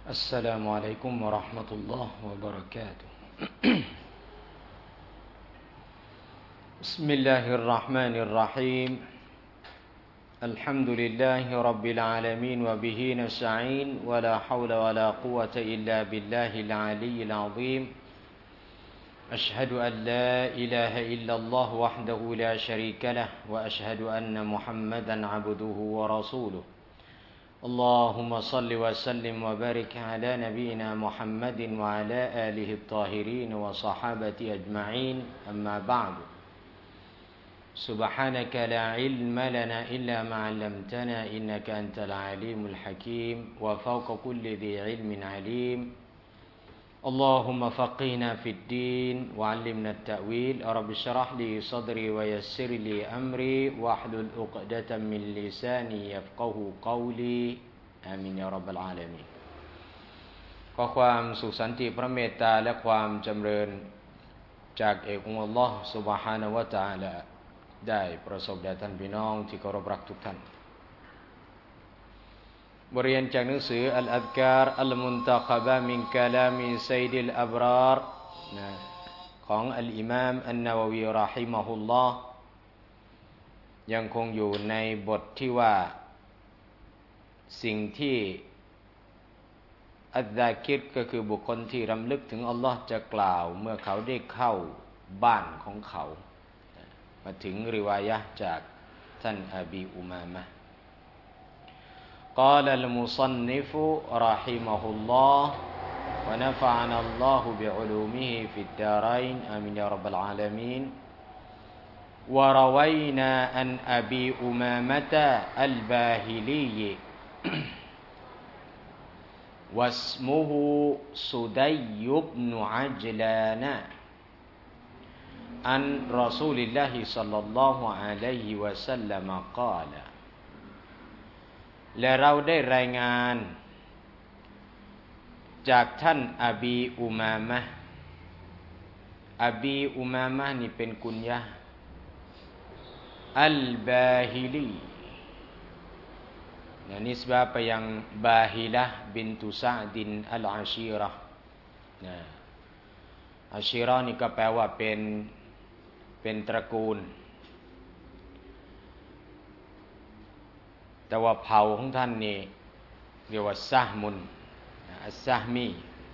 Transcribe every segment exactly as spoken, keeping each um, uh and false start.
السلام عليكم ورحمة الله وبركاته بسم الله الرحمن الرحيم الحمد لله رب العالمين وبه نستعين ولا حول ولا قوة إلا بالله العلي العظيم أشهد أن لا إله إلا الله وحده لا شريك له وأشهد أن محمدا عبده ورسوله اللهم صل وسلم وبارك على نبينا محمد وعلى آله الطاهرين وصحابته أجمعين أما بعد سبحانك لا علم لنا إلا ما علمتنا إنك أنت العليم الحكيم وفوق كل ذي علم عليم اللهم فقهنا في الدين وعلمنا التأويل رب اشرح لي صدري ويسر لي أمري واحلل عقدة من لساني يفقه قولي آمين يا رب العالمينขอความสุขสันติพระเมตตาและความจำเริญจากเอกองค์อัลลอฮ์ซุบฮานะฮูวะตะอาลาได้ประสบแด่ท่านพี่น้องที่เคารพรักทุกท่านบทเรียนจากหนังสืออัลอัซการอัลมุนตะคบะมินกะลามิซัยดิลอับรารของอัลอิมามอันนะวะวีเราะฮิมะฮุลลอฮ์ยังคงอยู่ในบทที่ว่าสิ่งที่อัซซากิรก็คือบุคคลที่รำลึกถึงอัลลอฮ์จะกล่าวเมื่อเขาได้เข้าบ้านของเขามาถึงริวายะห์จากท่านอบีอุมามะห์قال المصنف رحمه الله ونفعنا الله بعلومه في الدارين آمين يا رب العالمين وروينا عن أبي أمامة الباهلي واسمه سدي بن عجلان عن رسول الله صلى الله عليه وسلم قالและเราได้รายงานจากท่านอบีอุมามะห์อบีอุมามะห์นี่เป็นกุญยะห์อัลบาฮิลีนะนิสบะห์ไปยังบาฮิละห์บินตุซะดินอัลอาชีเราะห์นะอาชีเราะห์นี่ก็แปลว่าเป็นเป็นตระกูลแต่ว่าเผ่าของท่านนี่เรียกว่าซะฮ์มุนอัสซะฮมี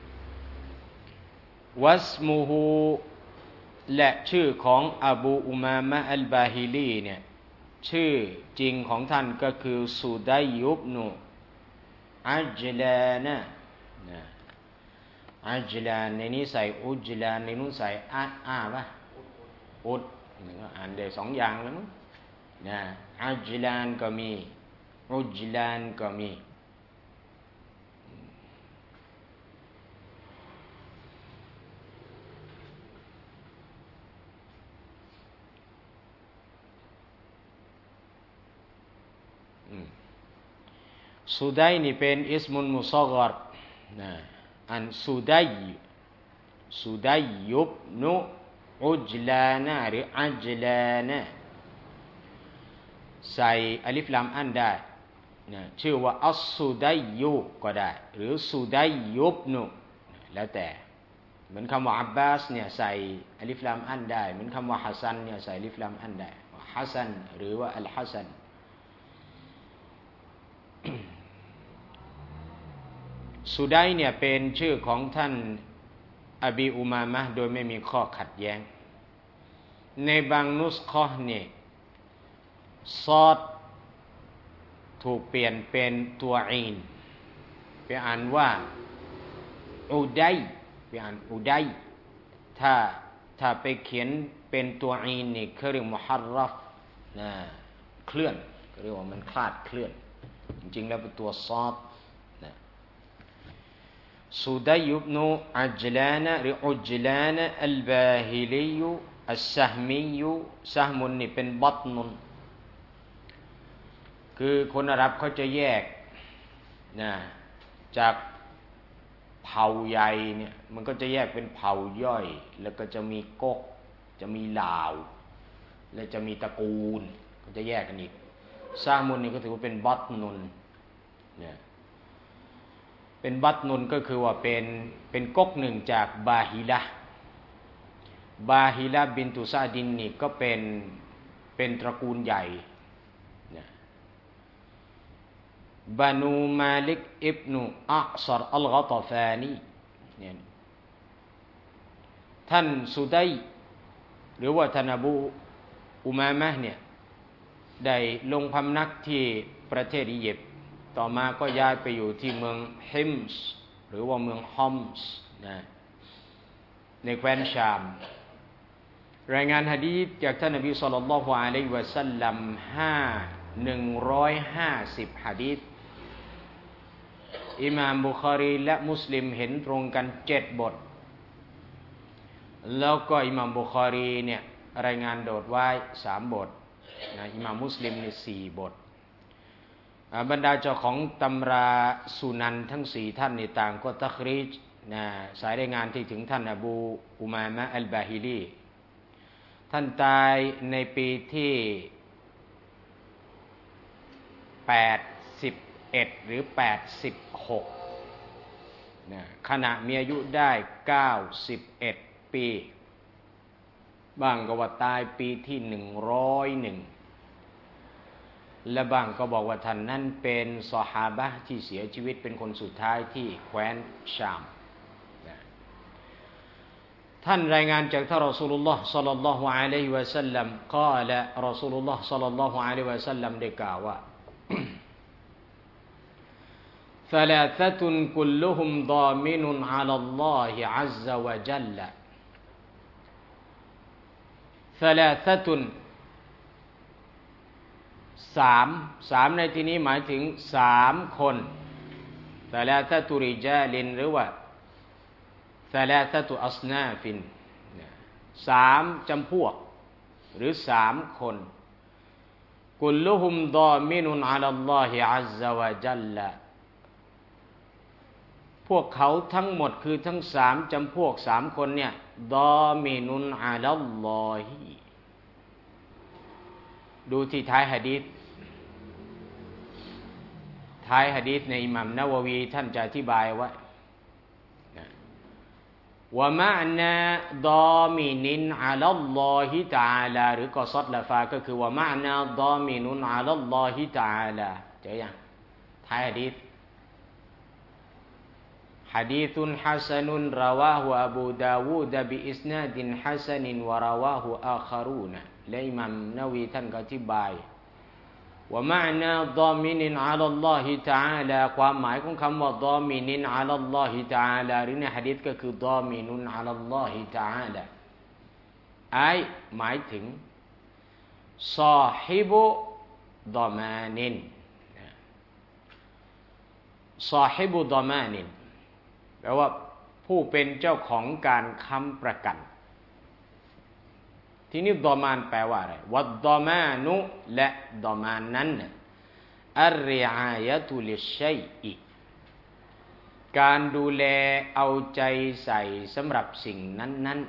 วัสมุฮูและชื่อของอบูอุมามะห์อัลบาฮิลีเนี่ยชื่อจริงของท่านก็คือสุดัยยุบนุอัจลานะนะอัจลานในนี้ใส่อุจลานในนู้นใส่อะอาป่ะอุดอ่านได้สองอย่างแล้วมั้งนะอัจลานก็มีอุจลานก็มีสุดัยนี่เป็นอิสมุนมุศฆรนะอันสุดัยสุดัยยุบนุอุจลานะหรืออัจลานะใส่อลิฟลามอันได้นะชื่อว่าอัสสุดัยยุก็ได้หรือสุดัยยุบนุแล้วแต่เหมือนคำว่าอับบาสเนี่ยใส่อลิฟลามอันได้เหมือนคำว่าฮัสซันเนี่ยใส่อลิฟลามอันได้ฮัสซันหรือว่าอัลฮัสซันสุดัยเนี่ยเป็นชื่อของท่านอบีอุมามะห์โดยไม่มีข้อขัดแย้งในบางนุสคอห์เนี่ยซอดถูกเปลี่ยนเป็นตัวอีนไปอ่านว่าอุดัยไปอ่านอุดัยถ้าถ้าไปเขียนเป็นตัวอีนนี่เขาเรียกมุฮัรรัฟนะเคลื่อนเขาเรียกว่ามันคลาดเคลื่อนจริงๆแล้วเป็นตัวซอดนะสุดัยบนุอัจลานะหรืออุจลานะอัลบาฮิลียุอัสซะฮมียุซะฮ์มุนนี่เป็นบัตนุนคือคนอาหรับเขาจะแยกนะจากเผ่าใหญ่เนี่ยมันก็จะแยกเป็นเผ่าย่อยแล้วก็จะมีก๊กจะมีลาวและจะมีตระกูลก็จะแยกกันอีกซะฮ์มุนนี่ก็ถือว่าเป็นบัตนุนเนี่ย วเป็นบัตนุนก็คือว่าเป็นเป็นก๊กหนึ่งจากบาฮิละบาฮิละบินตุซาดินนี่ก็เป็นเป็นตระกูลใหญ่บานูมาลิกอิบนุอัศรอัลกอตฟานีเนี่ยท่านสุดัยหรือว่าท่านอบูอุมามะเนี่ยได้ลงพำนักที่ประเทศอียิปต์ต่อมาก็ย้ายไปอยู่ที่เมืองฮิมส์หรือว่าเมืองฮอมส์นะในแคว้นชามรายงานหะดีษจากท่านนบีศ็อลลัลลอฮุอะลัยฮิวะซัลลัมห้าหนึ่งร้อยห้าสิบหะดีษอิหม่ามบุคอรีและมุสลิมเห็นตรงกันเจ็ดบทแล้วก็อิหม่ามบุคอรีเนี่ยรายงานโดดไว้สามบทนะอิหม่ามมุสลิมเนี่ยสี่บทบรรดาเจ้าของตำราสุนันทั้งสี่ท่านในต่างก็ตักรีจนะสายรายงานที่ถึงท่านอบูอุมามะอัลบาฮิลีท่านตายในปีที่แปดสิบเอ็ดหรือแปดสิบหกนะขณะมีอายุได้เก้าสิบเอ็ดปีบางก็ว่าตายปีที่หนึ่งร้อยเอ็ดและบางก็บอกว่าท่านนั้นเป็นซอฮาบะห์ที่เสียชีวิตเป็นคนสุดท้ายที่แคว้นชามท่านรายงานจากท่านรอซูลุลลอฮ์ศ็อลลัลลอฮุอะลัยฮิวะซัลลัมกล่าวและรอซูลุลลอฮ์ศ็อลลัลลอฮุอะลัยฮิวะซัลลัมได้กล่าวว่า ثلاثة كلهم ضامن على الله عز وجل ثلاثة สามสามในที่นี้หมายถึงสามคนแต่ละตะตุริจาลินหรือว่าแต่ละตะตุอัสนาฟินสามจำพวกหรือสามคนกุลลุฮุมดอมินุนอะลัลลอฮิอัซซะวะจัลละพวกเขาทั้งหมดคือทั้งสามจำพวกสามคนเนี่ยดอมินุนอะลัลลอฮิดูที่ท้ายหะดีษท้ายหะดีษในอิหม่ามนะวะวีท่านจะอธิบายว่าว่ามานะดอมินินอะลัลลอฮิตะอาลาหรือกอซัดละฟาก็คือว่ามานะดอมินุนอะลัลลอฮิตะอาลาเจอยังท้ายหะดีษหะดีษฮัสนุนราวาฮุอบูดาวูดบิอิสนาดินฮัสนินวะราวาฮุอาคารูนและอิหม่ามนะวะวีท่านก็อธิบายว่ามานะดอมินินอะลัลลอฮิตะอาลาความหมายของคำว่าดอมินินอะลัลลอฮิตะอาลาหรือในหะดีษก็คือดอมินุนอะลัลลอฮิตะอาลาไอหมายถึงซอฮิบุดอมานินซอฮิบุดอมานินแปลว่าผู้เป็นเจ้าของการค้ำประกันทีนี้ดอมานแปลว่าอะไรวัดดอมานุและดอมานนั้นอัรริอายะตุลิชัยอิการดูแลเอาใจใส่สำหรับสิ่งนั้น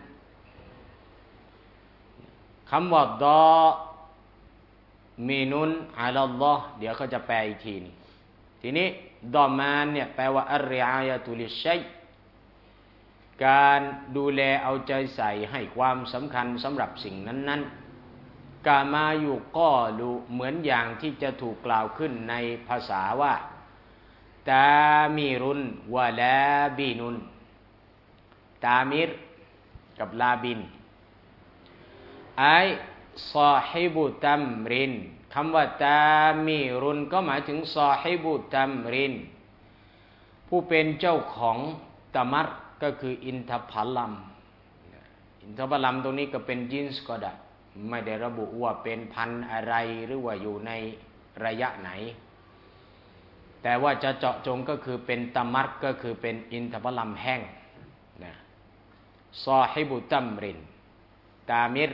ๆคำว่าดอมินุนอะลัลลอฮ์เดี๋ยวเขาจะแปลอีกทีนึงทีนี้ดอมานเนี่ยแปลว่าอัรริอายะตุลิชัยการดูแลเอาใจใส่ให้ความสำคัญสำหรับสิ่งนั้นๆกามาอยู่ก็รู้เหมือนอย่างที่จะถูกกล่าวขึ้นในภาษาว่าตามิรุนวะลาบินุนตามิรกับลาบินไอซอฮิบุตัมรินคำว่าตามิรุนก็หมายถึงซอฮิบุตัมรินผู้เป็นเจ้าของตะมัรก็คืออินทผลัมอินทผลัมตรงนี้ก็เป็นจินส์ก็ได้ไม่ได้ระบุว่าเป็นพันธุ์อะไรหรือว่าอยู่ในระยะไหนแต่ว่าจะเจาะจงก็คือเป็นตะมัรก็คือเป็นอินทผลัมแห้งนะซอฮิบุตัมรินตามิร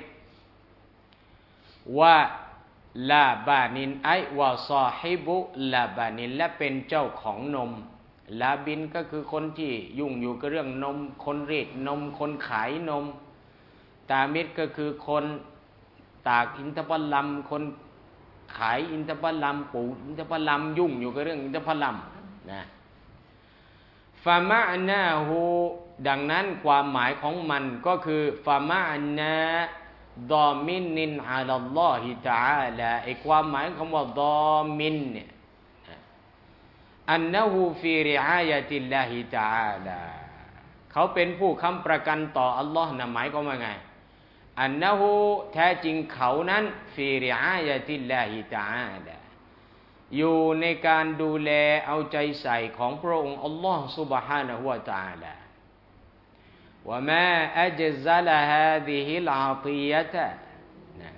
ว่าลาบานินไอว่าซอฮิบุลาบานินและเป็นเจ้าของนมลาบินก็คือคนที่ยุ่งอยู่กับเรื่องนมคนรีดนมคนขายนมตามิรก็คือคนตากอินทผลัมคนขายอินทผลัมปลูกอินทผลัมยุ่งอยู่กับเรื่องอินทผลัมนะฟะมะนาฮูดังนั้นความหมายของมันก็คือฟะมะนาดอมินินอะลัลลอฮิตะอาลาไอ้ความหมายคำว่าดอมินเนี่ยอันนะฮูฟีริอายะติลลาฮิตะอาลาเขาเป็นผู้ค้ำประกันต่ออัลลอฮ์นะหมายความว่าไงอันนะฮูแท้จริงเขานั้นฟีริอายะติลลาฮิตะอาลาอยู่ในการดูแลเอาใจใส่ของพระองค์อัลลอฮ์ سبحانه และ تعالى วะมาอัจซัลฮาซิฮิลอาติยะตะนะ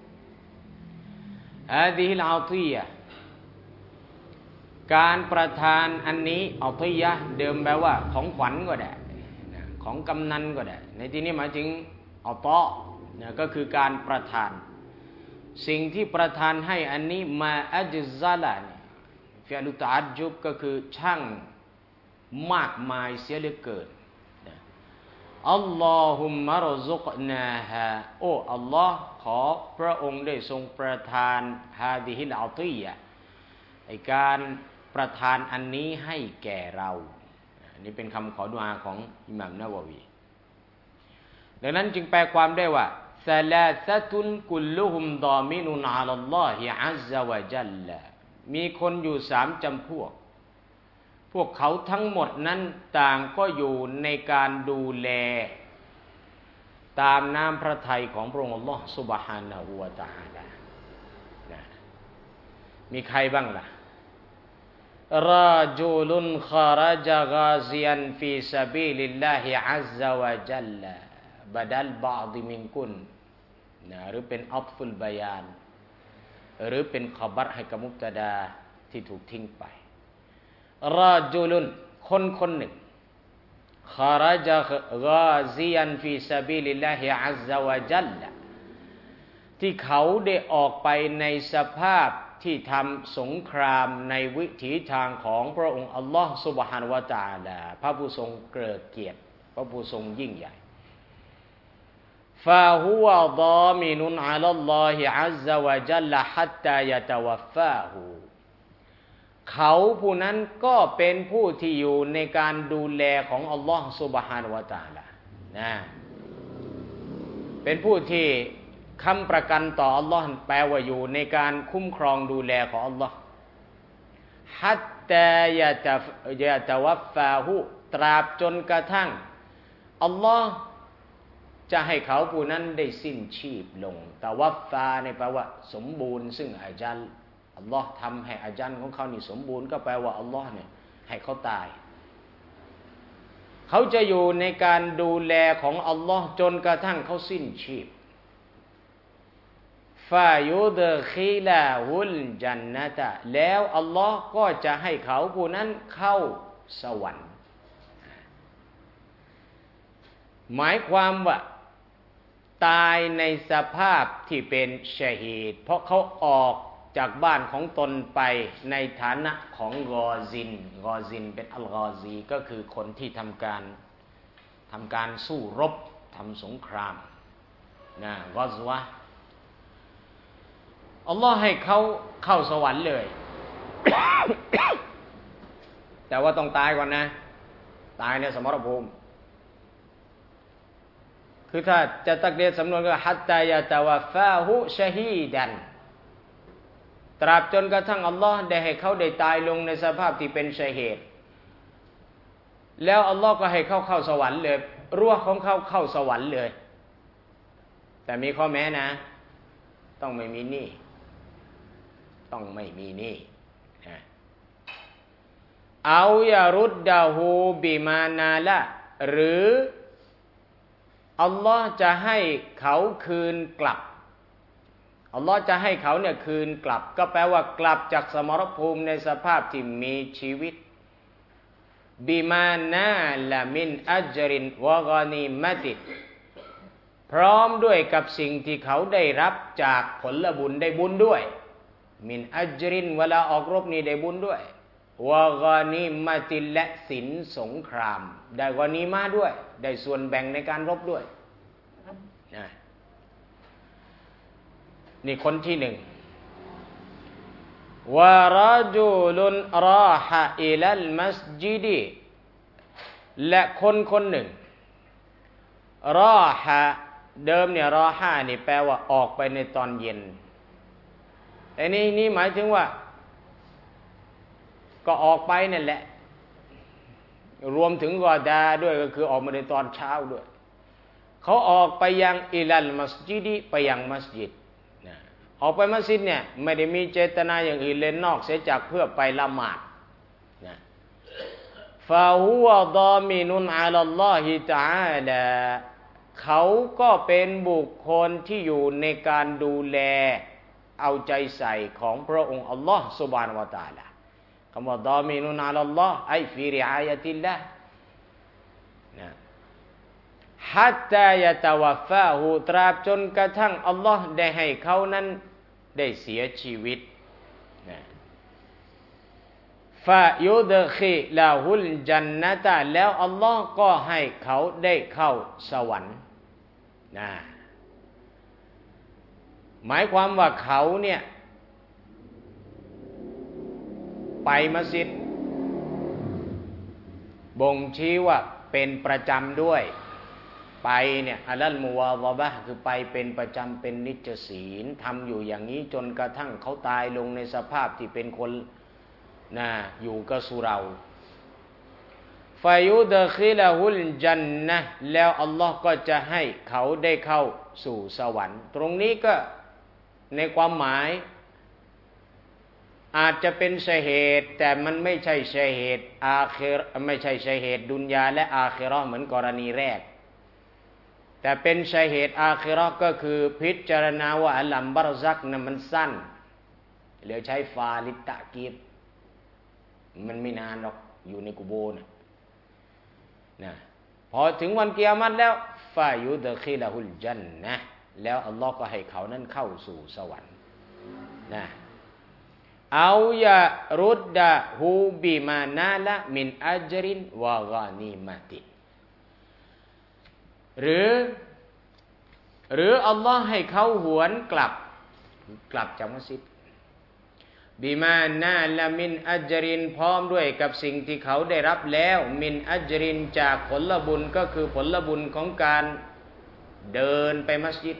ฮาซิฮิลอาติยะการประทานอันนี้อาติยะเดิมแปลว่าของขวัญก็ได้นะของกำนันก็ได้ในที่นี้หมายถึงอัตอนะก็คือการประทานสิ่งที่ประทานให้อันนี้มาอัจซัลเนี่ยฟิอลุตะอัจจุบก็คือช่างมากมายเสียเหลือเกินอัลลอฮุมมะรซุกนาฮาโอ้อัลลอฮ์ขอพระองค์ได้ทรงประทานฮาดิฮิลอาติยะไอการประทานอันนี้ให้แก่เราอันนี้เป็นคำขอดุอาของอิหม่ามนะวะวีดังนั้นจึงแปลความได้ว่าซะลาซะตุนกุลลุฮุมฎอมินุนอะลัลลอฮิอัซซะวะญัลลมีคนอยู่สามจำพวกพวกเขาทั้งหมดนั้นต่างก็อยู่ในการดูแลตามน้ำพระทัยของพระองค์อัลลอฮฺซุบฮานะฮูวะตะอาลานะมีใครบ้างล่ะราจุลุนคาราจกาซิยันฟีซาบิลิลลาฮิอัซซะวะญัลลบะดัลบะอฎิมินกุนนะหรือเป็นอัตฟุลบะยานหรือเป็นขบัรให้กับมุบตะดาที่ถูกทิ้งไปราจุลุนคนคนหนึ่งคาราจกาซิยันฟีซาบิลิลลาฮิอัซซะวะญัลลที่เขาได้ออกไปในสภาพที่ทำสงครามในวิถีทางของพระองค์อัลลอฮฺซุบฮานะฮูวะตะอาลาพระผู้ทรงเกิดเกียรติพระผู้ทรงยิ่งใหญ่ฟาฮุวะฎอมินุนอะลัลลอฮิอัซซะวะญัลลฮัตตายะตะวัฟฟาฮูเขาผู้นั้นก็เป็นผู้ที่อยู่ในการดูแลของอัลลอฮฺซุบฮานะฮูวะตะอาลานะเป็นผู้ที่ค้ำประกันต่ออัลลอฮ์แปลว่าอยู่ในการคุ้มครองดูแลของอัลลอฮ์ฮัตตายะตะยะตะวัฟฟาฮูตราบจนกระทั่งอัลลอฮ์จะให้เขาผู้นั้นได้สิ้นชีพลงตะวัฟฟาในแปลว่าสมบูรณ์ซึ่งอาจัลอัลลอฮ์ทำให้อาจัลของเขานี่สมบูรณ์ก็แปลว่าอัลลอฮ์เนี่ยให้เขาตายเขาจะอยู่ในการดูแลของอัลลอฮ์จนกระทั่งเขาสิ้นชีพฟายุดคิลาฮุลจันนะตะแล้วอัลลอฮ์ก็จะให้เขาผู้นั้นเข้าสวรรค์หมายความว่าตายในสภาพที่เป็นชะฮีดเพราะเขาออกจากบ้านของตนไปในฐานะของกอซินกอซินเป็นอัลกอซีก็คือคนที่ทำการทำการสู้รบทำสงครามนะกอซวะอัลลอฮ์ให้เขาเข้าสวรรค์เลย แต่ว่าต้องตายก่อนนะตายในสมรภูมิคือถ้าจะตักเดียสำนวนก็ฮัตตายะตะวัฟฟาฮุชะฮีดันตราบจนกระทั่งอัลลอฮ์ได้ให้เขาได้ตายลงในสภาพที่เป็นชะฮีดแล้วอัลลอฮ์ก็ให้เขาเข้าสวรรค์เลยรั้วของเขาเข้าสวรรค์เลยแต่มีข้อแม้นะต้องไม่มีหนี้ต้องไม่มีหนี้เอายารุดดาฮูบิมานาละหรืออัลลอฮ์จะให้เขาคืนกลับอัลลอฮ์จะให้เขาเนี่ยคืนกลับก็แปลว่ากลับจากสมรภูมิในสภาพที่มีชีวิตบิมานาละมินอัจรินวะกอนีมะติพร้อมด้วยกับสิ่งที่เขาได้รับจากผลบุญได้บุญด้วยมินอัจรินเวลาออกรบนี่ได้บุญด้วยวะกอนีมะติและสินสงครามได้กอนีมาด้วยได้ส่วนแบ่งในการรบด้วยนะนี่คนที่หนึ่งวะรจุลุนราฮะอิลัลมัสจิดและคนคนหนึ่งรอฮะเดิมเนี่ยรอฮะนี่แปลว่าออกไปในตอนเย็นแต่นี่นี่หมายถึงว่าก็ออกไปนั่นแหละรวมถึงกอดาด้วยก็คือออกมาในตอนเช้าด้วยเขาออกไปยังอิลัลมัสยิดไปยังมัสยิดนะออกไปมัสยิดเนี่ยไม่ได้มีเจตนาอย่างอื่นเลยนอกเสียจากเพื่อไปละหมาดนะฟาฮุวะฎอมินุนอะลัลลอฮิตะอาลาเขาก็เป็นบุคคลที่อยู่ในการดูแลเอาใจใส่ของพระองค์อัลลอฮ์ซุบฮานะฮูวะตะอาลาคำว่าฎอมินุนอะลัลลอฮ์ไอฟีริอายะติลลาห์นะฮัตตายะตะวัฟฟาฮูตราบจนกระทั่งอัลลอฮ์ได้ให้เขานั้นได้เสียชีวิตนะฟายุดคิลาฮุลจันนะตะแล้วอัลลอฮ์ก็ให้เขาได้เข้าสวรรค์นะหมายความว่าเขาเนี่ยไปมัสยิดบ่งชี้ว่าเป็นประจำด้วยไปเนี่ยอัลลัลมุวาฎะบะห์คือไปเป็นประจำเป็นนิจศีลทำอยู่อย่างนี้จนกระทั่งเขาตายลงในสภาพที่เป็นคนนะอยู่กับสุเราฟายุดคิลาฮุลจันนะห์แล้วอัลลอฮ์ก็จะให้เขาได้เข้าสู่สวรรค์ตรงนี้ก็ในความหมายอาจจะเป็นชะเหตุแต่มันไม่ใช่ชะเหตุอาคิรไม่ใช่ชะเหตุดุนยาและอาคิเราะห์เหมือนกรณีแรกแต่เป็นชะเหตุอาคิเราะห์ก็คือพิจารณาว่าอัลลัมบารซักนั้นมันสั้นเหลือใช้ฟาลิตตะกีบมันไม่นานหรอกอยู่ในกุโบร์นะนะพอถึงวันกิยามะฮ์แล้วฟายุดคิลาฮุลจันนะห์แล้วอัลลอฮ์ก็ให้เขานั้นเข้าสู่สวรรค์นะเอายะรุดดะฮูบิมานาละมินอัจรินวะกานีมะติหรือหรืออัลลอฮ์ให้เขาหวนกลับกลับจากมัสยิดบิมานาละมินอัจรินพร้อมด้วยกับสิ่งที่เขาได้รับแล้วมินอัจรินจากผลบุญก็คือผลบุญของการเดินไปมัสยิด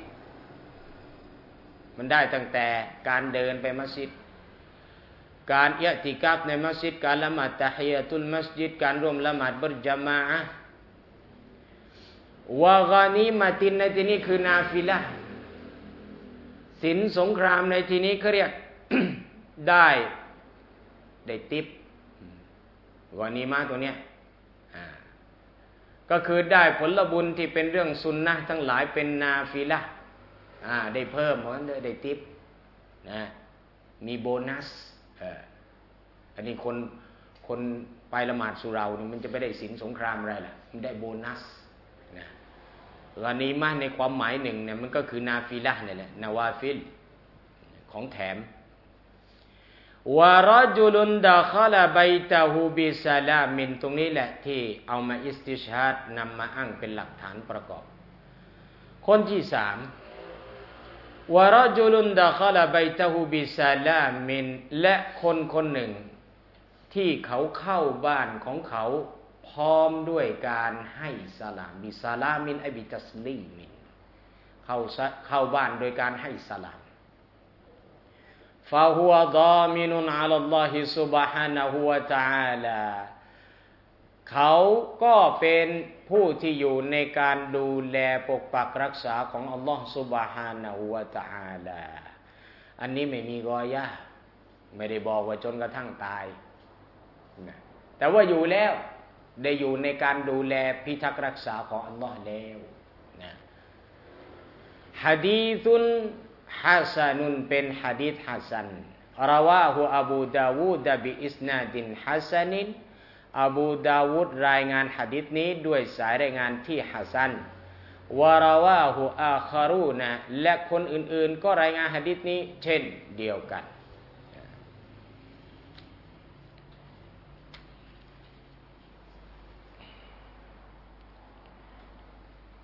มันได้ตั้งแต่การเดินไปมัสยิดการอิอ์ติกาฟในมัสยิดการละหมาดตะฮียะตุลมัสยิดการร่วมละหมาดบัรญะมาอะห์วะกานีมะตินในที่นี้คือนาฟิละห์สินสงครามในที่นี้เขาเรียก ได้ได้ติปกานีมะตัวเนี้ยก็คือได้ผลบุญที่เป็นเรื่องสุนนะห์ทั้งหลายเป็นนาฟิละห์ได้เพิ่มเหมือนได้ติปนะมีโบนัสอันนี้คนคนไปละหมาดสุเรานี่มันจะไม่ได้สินสงครามอะไรล่ะมันได้โบนัสนะกานีมะในความหมายหนึ่งเนี่ยมันก็คือนาฟิละห์นี่แหละนาวาฟิลของแถมวะรจุลุนดะคอลาบัยตะฮูบิซาลามินตรงนี้แหละที่เอามาอิสติชฮาดนำมาอ้างเป็นหลักฐานประกอบคนที่สามวะรจุลุนดะคอลาบัยตะฮูบิซาลามินและคนคนหนึ่งที่เขาเข้าบ้านของเขาพร้อมด้วยการให้สลามบิซาลามินไอบิตัสลีมินเข้าเข้าบ้านโดยการให้สลามฟาฮุวะฎอมินุนอะลัลลอฮิซุบฮานะฮูวะตะอาลาเขาก็เป็นผู้ที่อยู่ในการดูแลปกปักรักษาของอัลลอฮ์ซุบฮานะฮูวะตะอาลาอันนี้ไม่มีกอยะไม่ได้บอกว่าจนกระทั่งตายนะแต่ว่าอยู่แล้วได้อยู่ในการดูแลพิทักษ์รักษาของอัลลอฮ์แล้วนะหะดีษุนฮัสานุนเป็นหะดีษฮัสซันราวาฮุอบูดาวูดบิอิสนาดินฮัสซันินอบูดาวูดรายงานหะดีษนี้ด้วยสายรายงานที่ฮัสซันวะราวาฮุอาคารูนะและคนอื่นๆก็รายงานหะดีษนี้เช่นเดียวกัน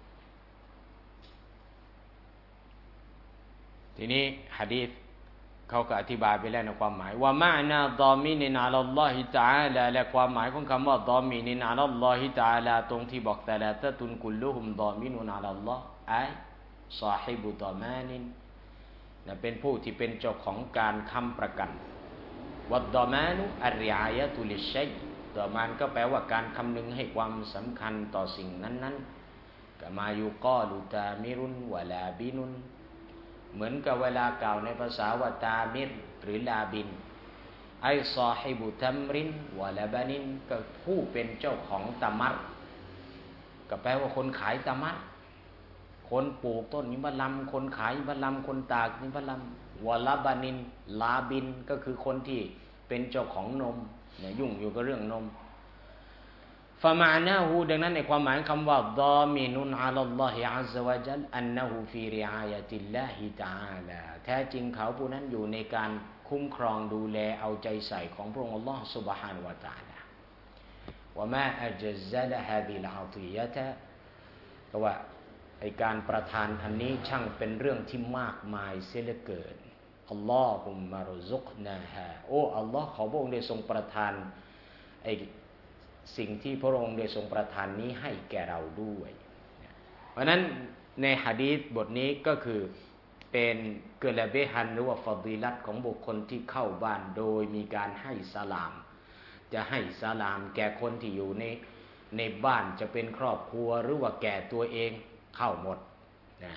ทีนี้หะดีษเขาก็อธิบายไปแล้วในความหมายว่ามานาดอมินินอัลลอฮิตะอาลาและความหมายของคำว่าดอมินินอัลลอฮิตะอาลาตรงที่บอกแต่ละตะตุนกุลลุฮุมดอมินุนอัลลอฮ์ไอซอฮิบุดอมานินนะเป็นผู้ที่เป็นเจ้าของการค้ำประกันวัดดอมานุอัรริอายะตุลิชัยดอมานก็แปลว่าการคำนึงให้ความสำคัญต่อสิ่งนั้นๆกะมายุกอลุตามิรุนวะลาบินุนเหมือนกับเวลากล่าวในภาษาวตามิรหรือลาบินไอซอฮิบุตัมรินวะลาบานินก็ผู้เป็นเจ้าของตะมัรก็แปลว่าคนขายตะมัรคนปลูกต้นยิบะลัมคนขายยิบะลัมคนตากยิบะลัมวะลาบานินลาบินก็คือคนที่เป็นเจ้าของนมเนี่ยยุ่งอยู่กับเรื่องนมฟะมานะฮูดังนั้นในความหมายคำว่าดอมินุนอะลัลลอฮิอัซซะวะญัลอันนะฮูฟีริอายะติลลาฮิตะอาลาแท้จริงเขาผู้นั้นอยู่ในการคุ้มครองดูแลเอาใจใส่ของพระองค์อัลลอฮฺซุบฮานะฮูวะตะอาลาวะมาอัจซะละฮาซิลอะติยะตะก็ว่าไอ้การประทานอันนี้ช่างเป็นเรื่องที่มากมายเสียเหลือเกินอัลลอฮุมมะรุซุกนาฮาโอ้อัลลอฮ์ขอพระองค์ได้ทรงประทานไอ้สิ่งที่พระองค์ได้ทรงประทานนี้ให้แก่เราด้วยเพราะนั้นในหะดีษบทนี้ก็คือเป็นเกลเบฮันหรือว่าฟอดีลัตของบุคคลที่เข้าบ้านโดยมีการให้สลามจะให้สลามแก่คนที่อยู่ในในบ้านจะเป็นครอบครัวหรือว่าแก่ตัวเองเข้าหมดนะ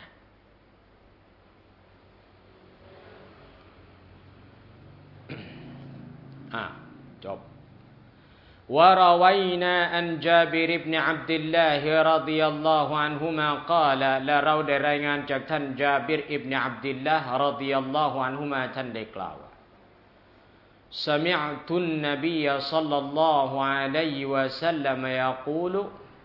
อ่ะจบوروينا عن جابر بن عبد الله رضي الله عنهما قال และเราได้รายงานจากท่านจาบิรอิบนุอับดุลลาห์รอฎิยัลลอฮุอันฮุมาท่านได้กล่าวว่า سمعت النبي صلى الله عليه وسلم يقول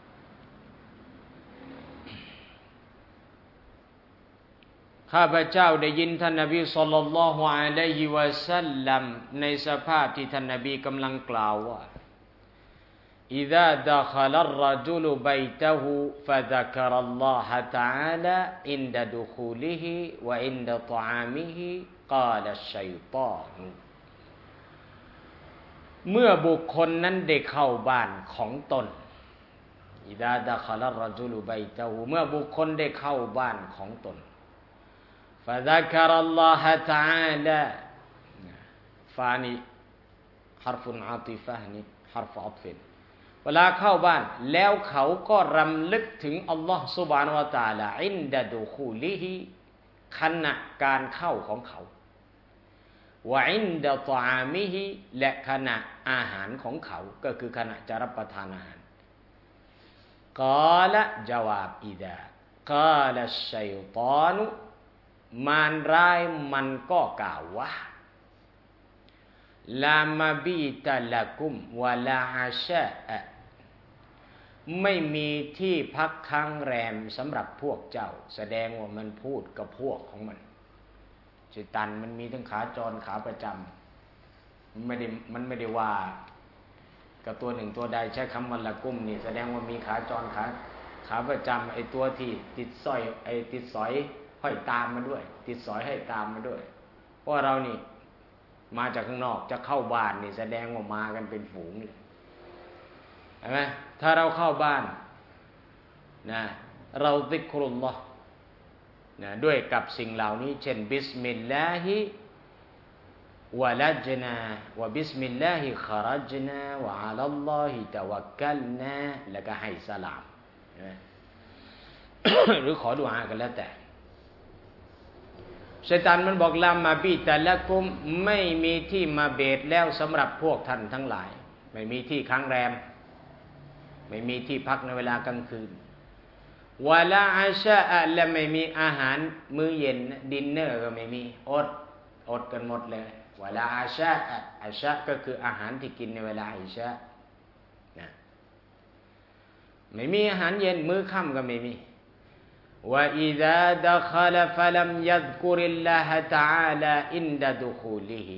ข้าพเจ้าได้ยินท่านนบีศ็อลลัลลอฮุอะลัยฮิวะซัลลัมในสภาพที่ท่านนบีกำลังกล่าวว่าإذا دخل الرجل بيته فذكر الله تعالى عند دخوله وعند طعامه قال الشيطان เมื่อบุคคลนั้นได้เข้าบ้านของตน إذا دخل الرجل بيته เมื่อบุคคลได้เข้าบ้านของตน فذكر الله تعالى ฟานี่حرف عاطفة นี่ حرف عطفเวลาเข้าบ้านแล้วเขาก็รำลึกถึงอัลลอฮฺซุบฮานะฮูวะตะอาลาอินดะดุคูลิฮิขณะการเข้าของเขาวะอินดะตออามิฮิและขณะอาหารของเขาก็คือขณะจะรับประทานอาหารกาละจาวาบอิดากาละชัยฏอนุมารร้ายมันก็กล่าวว่าลามาบีตะละกุมวะลาอาชาอะไม่มีที่พักค้างแรมสำหรับพวกเจ้าแสดงว่ามันพูดกับพวกของมันชัยฏอนมันมีทั้งขาจรขาประจำมันไม่ได้มันไม่ได้ว่ากับตัวหนึ่งตัวใดใช้คำว่าละกุมนี่แสดงว่ามีขาจรขาขาประจำไอ้ตัวที่ติดสร้อยไอ้ติดสอยห้อยตามมาด้วยติดสอยให้ตามมาด้วยเพราะเรานี่มาจากข้างนอกจะเข้าบ้านนี่แสดงว่ามากันเป็นฝูงเลยเห็นไหมถ้าเราเข้าบ้านนะเราซิกรุลลอฮ์นะด้วยกับสิ่งเหล่านี้เช่นบิสมิลลาฮิวะลัจนาวะบิสมิลลาฮิคอรัจนาวะอะลัลลอฮิตะวักกัลนาแล้วก็ให้สลามหรือขอดุอากันแล้วแต่ชัยฏอนมันบอกลามาบีตะละกุมไม่มีที่มาเบตแล้วสำหรับพวกท่านทั้งหลายไม่มีที่ค้างแรมไม่มีที่พักในเวลากลางคืนวะลาอาชาอะและไม่มีอาหารมื้อเย็นดินเนอร์ก็ไม่มีอดอดกันหมดเลยวะลาอาชาอะอาชาก็คืออาหารที่กินในเวลาอิชานะไม่มีอาหารเย็นมื้อค่ำก็ไม่มีوإذا دخل فلم يذكر الله تعالى عند دخوله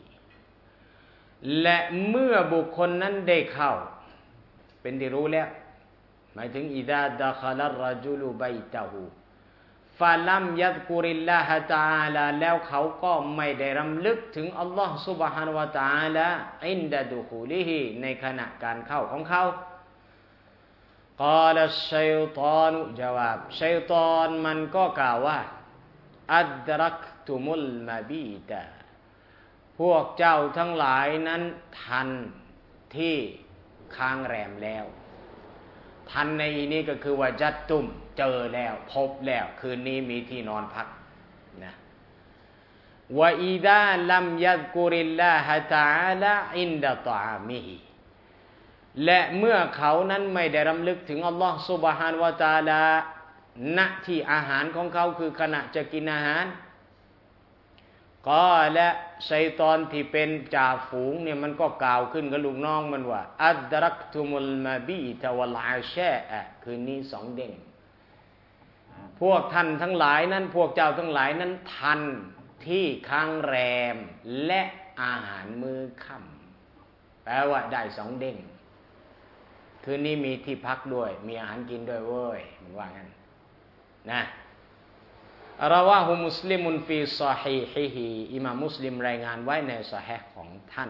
และเมื่อบุคคลนั้นได้เข้าเป็นที่รู้แล้วหมายถึง إذا دخل الرجل بيته ฟาลัมยัซกุริลลาฮะตะอาลาแล้วเขาก็ไม่ได้รำลึกถึงอัลลอฮ์ซุบฮานะฮูวะตะอาลาอินดะดุคูลิฮิในขณะการเข้าของเขากาลัชชัยฏอนุจาวาบชัยฏอนมันก็กล่าวว่าอัดรักตุมุลมาบีตาพวกเจ้าทั้งหลายนั้นทันที่ค้างแรมแล้วทันในนี้ก็คือว่าจัดตุมเจอแล้วพบแล้วคืนนี้มีที่นอนพักนะวะอิดาลัมยัซกุริลลาฮะตะอาลาอินดะตออามิฮิและเมื่อเขานั้นไม่ได้รำลึกถึงอัลลอฮ์ซุบฮานะฮูวะตะอาลาณที่อาหารของเขาคือขณะจะกินอาหารก็และชัยฏอนที่เป็นจ่าฝูงเนี่ยมันก็กล่าวขึ้นกับลูกน้องมันว่าอัดรักตุมุลมาบีตะวัลอาชาอะคืนนี้สองเด้งพวกท่านทั้งหลายนั้นพวกเจ้าทั้งหลายนั้นทันที่ค้างแรมและอาหารมื้อค่ำแปลว่าได้สองเด้งคืนนี้มีที่พักด้วยมีอาหารกินด้วยเว้ยมันว่างั้นนะราวาฮุมุสลิมุนฟีซอฮีฮิฮิอิหม่ามมุสลิมรายงานไว้ในซอฮีฮ์ของท่าน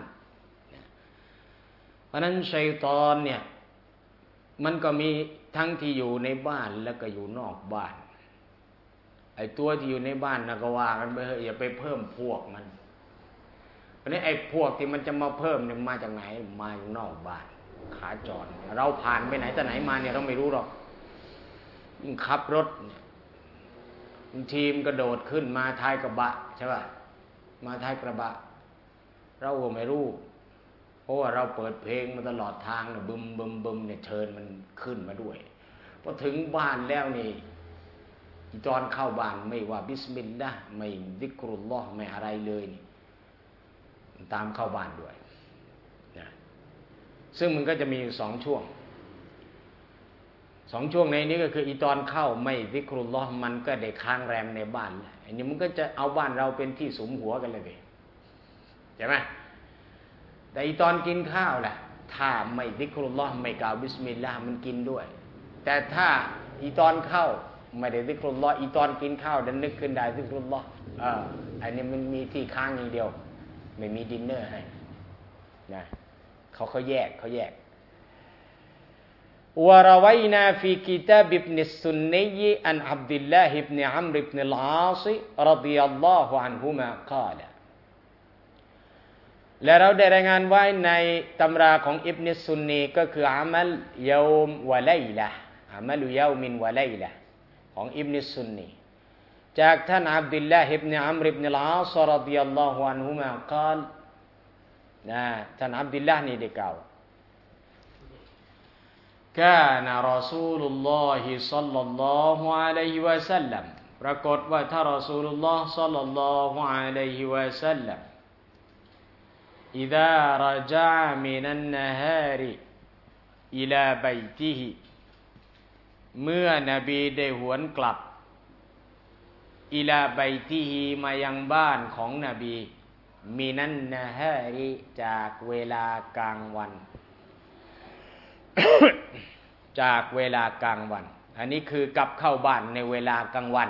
เพราะนั้นชัยฏอนเนี่ยมันก็มีทั้งที่อยู่ในบ้านแล้วก็อยู่นอกบ้านไอ้ตัวที่อยู่ในบ้านนะก็ว่ากันไปเถอะอย่าไปเพิ่มพวกมันเพราะนี้ไอ้พวกที่มันจะมาเพิ่มเนี่ยมาจากไหนมาจากนอกบ้านขาจรเราผ่านไปไหนแต่ไหนมาเนี่ยเราไม่รู้หรอกยิ่งขับรถเนี่ยทีมกระโดดขึ้นมาท้ายกระบะใช่ป่ะมาท้ายกระบะเราก็ไม่รู้เพราะว่าเราเปิดเพลงมาตลอดทางเนี่ยบึมบึมบึมเนี่ยเชิญมันขึ้นมาด้วยพอถึงบ้านแล้วนี่ตอนเข้าบ้านไม่ว่าบิสมิลลาห์ไม่ซิกรุลลอฮ์ไม่อะไรเลยนี่ตามเข้าบ้านด้วยนะซึ่งมันก็จะมีสองช่วงสองช่วงในนี้ก็คืออีตอนเข้าไม่ซิกรุลลอฮ์มันก็ได้ค้างแรมในบ้านอันนี้มันก็จะเอาบ้านเราเป็นที่สุมหัวกันเลยดิใช่ไหมแต่อีตอนกินข้าวล่ะถ้าไม่ซิกรุลลอฮ์ไม่กล่าวบิสมิลลาห์มันกินด้วยแต่ถ้าอีตอนเข้าไม่ได้ซิกรุลลอฮ์อีตอนกินข้าวดันนึกขึ้นได้ซิกรุลลอฮ์อ่าอันนี้มันมีที่ค้างอย่างเดียวไม่มีดินเนอร์ให้นะเขาเขาแยกเขาแยกوروينا في كتاب ابن السني عن عبد الله بن عمرو بن العاص رضي الله عنهما قال และเราได้รายงานไว้ในตำราของอิบนุซุนนีก็คืออามัลยาอุมวะไลละอามัลยาอุมินวะไลละของอิบนุซุนนีจากท่านอับดุลลาฮ์อิบนุอัมรอิบนุลอาศรฎิยัลลอฮุอันฮุมากล่าวนะท่านอับดุลลาฮ์นี่ได้กล่าวكان رسول الله صلى الله عليه وسلم ปรากฏว่าท่านรอซูลุลลอฮ์ศ็อลลัลลอฮุอะลัยฮิวะซัลลัม إذا رجع من النهار إلى بيته เมื่อนบีได้หวนกลับอิลาบัยติฮีมายังบ้านของนบีมินันนะฮาริจากเวลากลางวัน จากเวลากลางวันอันนี้คือกลับเข้าบ้านในเวลากลางวัน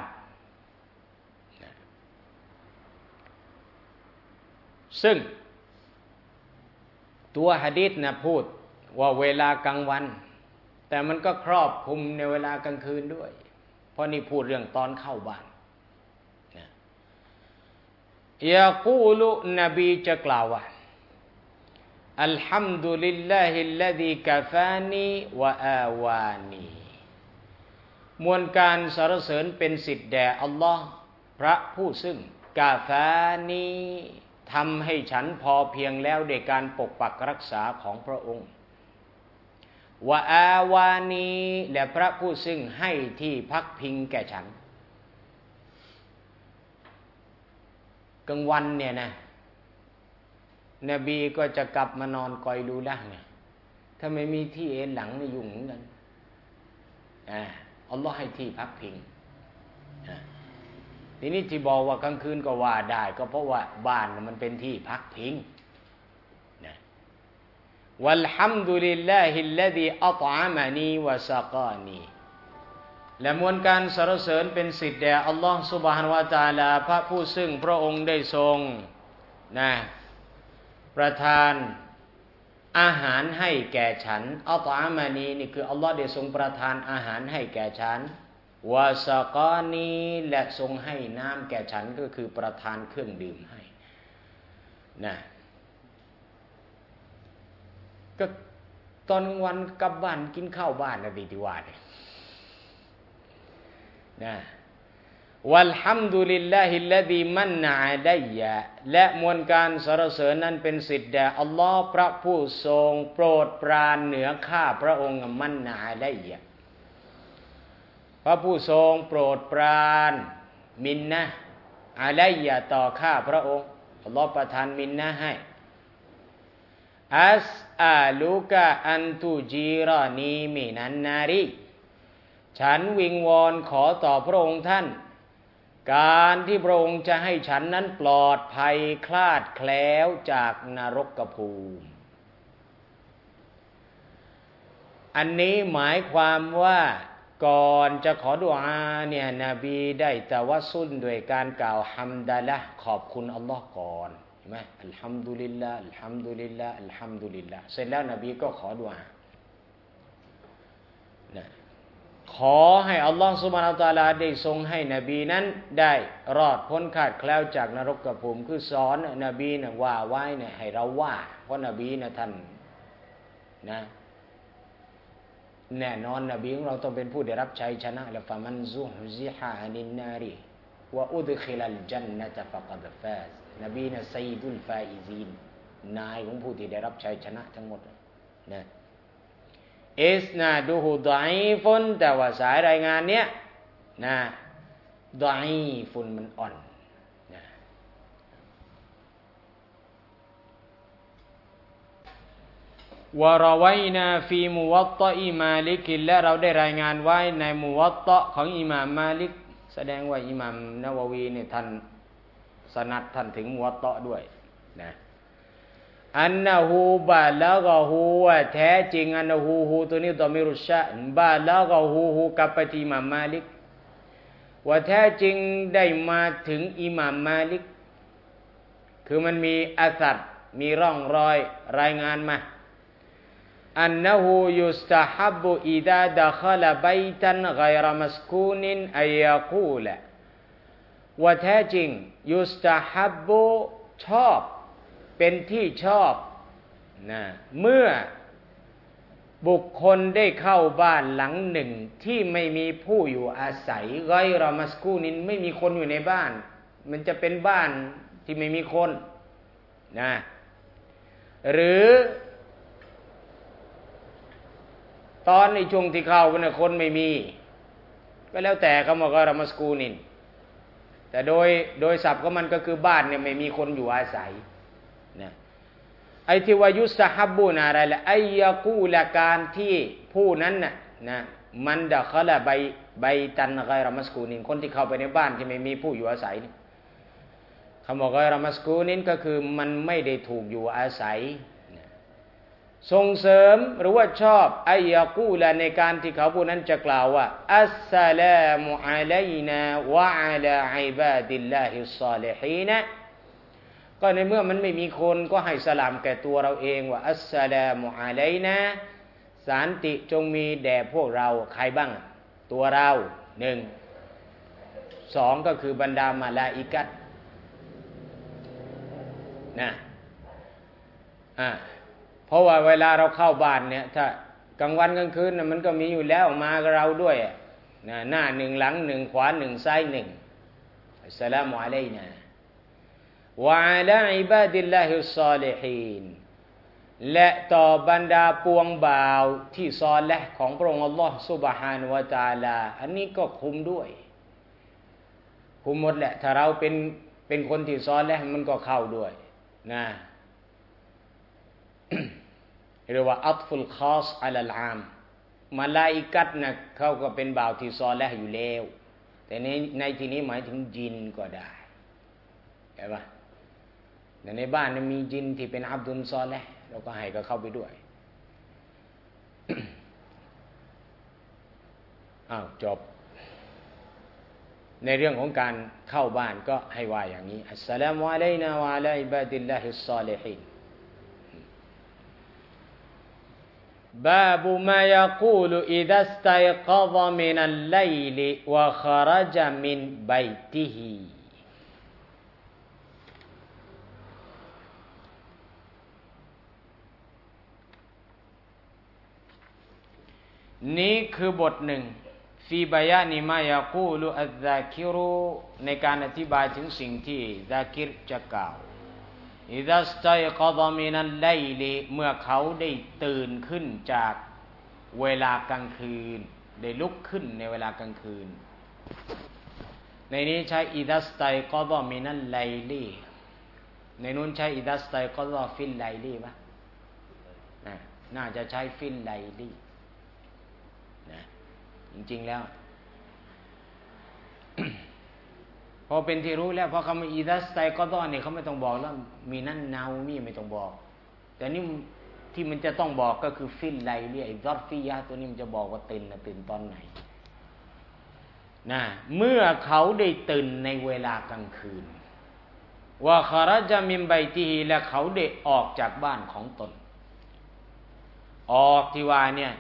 ซึ่งตัวหะดีษนะพูดว่าเวลากลางวันแต่มันก็ครอบคลุมในเวลากลางคืนด้วยเพราะนี่พูดเรื่องตอนเข้าบ้านยะกูลุนบีจะกล่าวว่าอัลฮัมดุลิลลาฮิลลซีกะฟานีวะอาวานีมวลการสรรเสริญเป็นสิทธิ์แด่อัลลอฮ์พระผู้ซึ่งกาฟานีทำให้ฉันพอเพียงแล้วในการปกปักรักษาของพระองค์วะอาวานีและพระผู้ซึ่งให้ที่พักพิงแก่ฉันกลางวันเนี่ยนะนบีก็จะกลับมานอนกอยดูละไงถ้าไม่มีที่เอนหลังนี่ยุ่งเหมือนกันอ่าอัลลอฮ์ให้ที่พักพิงอ่าทีนี้ที่บอกว่ากลางคืนก็ว่าได้ก็เพราะว่าบ้านมันเป็นที่พักพิงนะวัลฮัมดุลิลลาฮิลลซีอัฏอะมานีวะซะกานีและมวลการสรรเสริญเป็นสิทธิ์แด่อัลลอฮฺซุบฮานะฮูวะตะอาลาพระผู้ซึ่งพระองค์ได้ทรงนะประทานอาหารให้แก่ฉันอัตอามานีนี่คืออัลลอฮ์ได้ทรงประทานอาหารให้แก่ฉันวาซากานีและทรงให้น้ำแก่ฉันก็คือประทานเครื่องดื่มให้นะก็ตอนวันกลับบ้านกินข้าวบ้านนะดีที่ว่าเนี่ยนะวัลฮัมดุลิลลาฮิลลซีมันนะอะลัยยะและมวลการสรรเสริญนั้นเป็นสิทธิ์แด่อัลลอฮ์พระผู้ทรงโปรดปรานเหนือข้าพระองค์มันนะอะลัยยะพระผู้ทรงโปรดปรานมินนะอะลัยยะต่อข้าพระองค์อัลลอฮ์ประทานมินนะให้อัสอาลุกะอันตุจีรอนีมินันนารีฉันวิงวอนขอต่อพระองค์ท่านการที่พระองค์จะให้ฉันนั้นปลอดภัยคลาดแคล้วจากนรกภูมิอันนี้หมายความว่าก่อนจะขอดุอาเนี่ยนบีได้ตะวัสซุลด้วยการกล่าวฮัมดะละห์ขอบคุณอัลลอฮ์ก่อนเห็นไหมอัลฮัมดุลิลลาห์อัลฮัมดุลิลลาห์อัลฮัมดุลิลลาห์เสร็จแล้วนบีก็ขอดุอานะขอให้อัลลอฮฺซุบฮานะฮูวะตะอาลาได้ทรงให้นบีนั้นได้รอดพ้นขาดแคล้วจากนรกภูมิคือสอนนบีนะว่าไว้เนี่ยให้เราว่าเพราะนบีนะท่านนะแน่นอนนบีของเราต้องเป็นผู้ได้รับชัยชนะและฟะมันซุฮซิฮะอานินนาริวะอุดคิลัลญันนะตะฟะกัดฟาซนบีนะซัยยิดุลฟาอิซีนนายของผู้ที่ได้รับชัยชนะทั้งหมดนะอิสนาดูฮุดอยฟุนแต่ว่าสายรายงานเนี้ยนะดอยฟุนมันอ่อนนะวะรอไวนาฟีมุวัตตะอิมาลิกและเราได้รายงานไว้ในมุวัตตะของอิหม่ามมาลิกแสดงว่าอิหม่ามนะวะวีเนี่ยท่านสนัดท่านถึงมุวัตตะด้วยนะอันนะฮูบาลากะฮูว่าแท้จริงอันนะฮูฮูตัวนี้ดอมิรุชะบาลากะฮูฮูกับไปที่อิหม่ามมาลิกว่าแท้จริงได้มาถึงอิหม่ามมาลิกคือมันมีอาสัดมีร่องรอยรายงานมาอันนะฮูยุสตะฮับบุอิดาดะคอลบัยตันฆอยรมัสกูนินอัยยะกูลว่าแท้จริงยุสตะฮับบุชอบเป็นที่ชอบนะเมื่อบุคคลได้เข้าบ้านหลังหนึ่งที่ไม่มีผู้อยู่อาศัยฆอยรมัสกูนินไม่มีคนอยู่ในบ้านมันจะเป็นบ้านที่ไม่มีคนนะหรือตอนในช่วงที่เข้าเนี่ยคนไม่มีก็แล้วแต่คำว่าฆอยรมัสกูนินแต่โดยโดยศัพท์ของมันก็คือบ้านเนี่ยไม่มีคนอยู่อาศัยนะไอ้ที่ว่ายุสฮับบุนอะไรละไอยะกูละการที่ผู้นั้นน่ะนะมันดะคละใบใบตันฆอยรมัสกูนินคนที่เข้าไปในบ้านที่ไม่มีผู้อยู่อาศัยคำว่าฆอยรมัสกูนินก็คือมันไม่ได้ถูกอยู่อาศัยส่งเสริมหรือว่าชอบอายะกูลาในการที่เขาผู้นั้นจะกล่าวว่าอัสสลามุอะลัยนาวะอะลาอิบาดิลลาฮิศศอลิฮีนก็ในเมื่อมันไม่มีคนก็ให้สลามแก่ตัวเราเองว่าอัสสลามุอะลัยนาสันติจงมีแด่พวกเราใครบ้างตัวเราหนึ่งสองก็คือบรรดามะลาอิกะฮ์นะอ่าเพราะว่าเวลาเราเข้าบ้านเนี่ยถ้ากลางวันกลางคืนมันก็มีอยู่แล้วมากับเราด้วยนะหน้าหนึ่งหลังหนึ่งขวาหนึ่งซ้ายหนึ่งอัสสลามุอะลัยนาวะอะลาอิบาดิลลาฮิศศอลิฮีนและต่อบรรดาปวงบ่าวที่ซอลิฮ์ของพระองค์อัลลอฮฺซุบฮานะฮูวะตะอาลาอันนี้ก็คุมด้วยคุมหมดแหละถ้าเราเป็นเป็นคนที่ซอลิฮ์มันก็เข้าด้วยนะเรียกว่าอัตฟุลคอสอัลลอามมาลาอิกัตนะเขาก็เป็นบ่าวที่ซอลิฮ์อยู่แล้วแต่ในในที่นี้หมายถึงจินก็ได้เห็นปะแต่ในบ้านมีจินที่เป็นอับดุลซอลิฮ์เราก็ให้ก็เข้าไปด้วยอ้าวจบในเรื่องของการเข้าบ้านก็ให้ว่าอย่างนี้อัสสลามุอะลัยนาวะอะลาอิบาดิลลาฮิศศอลิฮีนบาบมายะกูลอิซาสตัยกอฎมินัลไลลิวะคอรจมินบัยติฮินี้คือบทหนึ่งฟีบายานิมายะกูลุอัซซาคิรุในการอธิบายถึงสิ่งที่ซาคิรจะกล่าวอิซาสตัยกอฎมินัลไลลิเมื่อเขาได้ตื่นขึ้นจากเวลากลางคืนได้ลุกขึ้นในเวลากลางคืนในนี้ใช้อิซาสตัยกอฎมินัลไลลิในนู้นใช้อิซาสตัยกอฎฟิลไลลิป่ะน่าจะใช้ฟิลไลลินะจริงๆแล้ว พอเป็นที่รู้แล้วพอคำว่าอิซัสไตกอฎอเนี่ยเขาไม่ต้องบอกแล้วมีนั่นนาวมีไม่ต้องบอกแต่นี่ที่มันจะต้องบอกก็คือฟิลไลเลียไอ้ซอรฟิยะตัวนี้มันจะบอกว่าตื่นนะตื่นตอนไหนนะเมื่อเขาได้ตื่นในเวลากลางคืนว่าคาราจามิมไบติฮีและเขาได้ออกจากบ้านของตนออกที่ว่าเนี่ย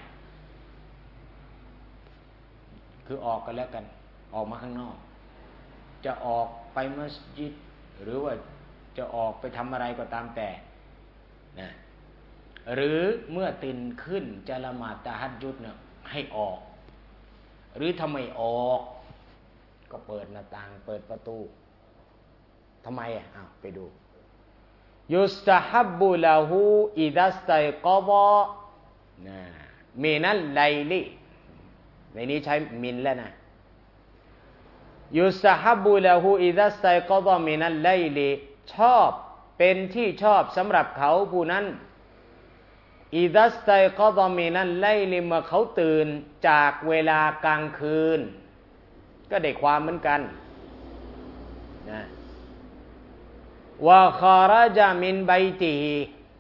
คือออกกันแล้วกันออกมาข้างนอกจะออกไปมัสยิดหรือว่าจะออกไปทำอะไรก็ตามแต่นะหรือเมื่อตื่นขึ้นจะละหมาดตะฮัจญุดเนี่ยให้ออกหรือทำไมออกก็เปิดหน้าต่างเปิดประตูทำไมอ่ะอ้าวไปดูยุสตะฮับบุละฮูอิดัสตัยกอฎอนะมินัลไลลิในนี้ใช้มินแล้วนะยุสฮับบุละฮูอิซัสไตกอฎอมินัลไลลิชอบเป็นที่ชอบสำหรับเขาผู้นั้นอิซัสไตกอฎอมินัลไลลิเมื่อเขาตื่นจากเวลากลางคืนก็ได้ความเหมือนกันนะวะคอรจามินไบติฮิ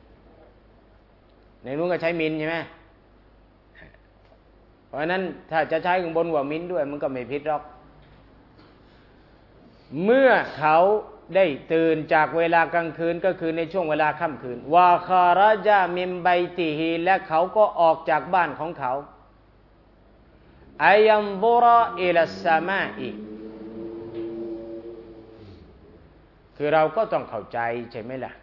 ในนู้นก็ใช้มินใช่ไหมเพราะนั้นถ้าจะใช้ข้างบนว่ามินด้วยมันก็ไม่ผิดหรอกเมื่อเขาได้ตื่นจากเวลากลางคืนก็คือในช่วงเวลาค่ำคืนวาคาราจามิมไบติฮีและเขาก็ออกจากบ้านของเขาอายัมบุรอิลัสสามาอิคือเราก็ต้องเข้าใจใช่ไหมล่ะ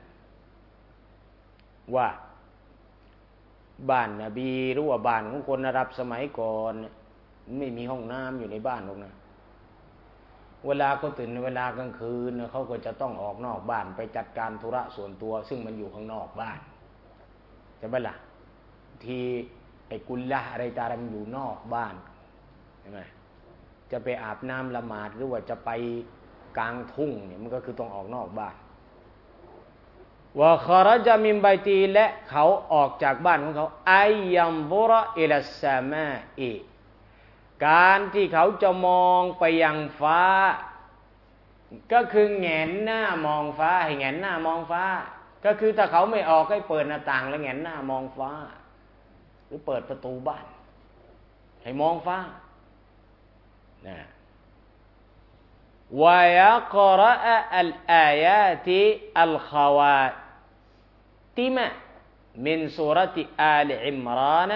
ว่าบ้านนบีหรือว่าบ้านของคนอาหรับสมัยก่อนไม่มีห้องน้ำอยู่ในบ้านหรอกนะเวลาเขาตื่นในเวลากลางคืนเขาก็จะต้องออกนอกบ้านไปจัดการธุระส่วนตัวซึ่งมันอยู่ข้างนอกบ้านใช่ไหมล่ะที่ไอ้กุลละอะไรตามันอยู่นอกบ้านใช่ไหมจะไปอาบน้ำละหมาดหรือว่าจะไปกลางทุ่งเนี่ยมันก็คือต้องออกนอกบ้านวะคอรจามินไบตีและเขาออกจากบ้านของเขาไอยัมบุรอิลัสสามาอิการที่เขาจะมองไปยังฟ้าก็คือแงนหน้ามองฟ้าให้แงนหน้ามองฟ้าก็คือถ้าเขาไม่ออกให้เปิดหน้าต่างแล้วแงนหน้ามองฟ้าหรือเปิดประตูบ้านให้มองฟ้านะวะยะกรออัลอายาติอัลขาวาติมะมินซูเราะติอาลอิมราน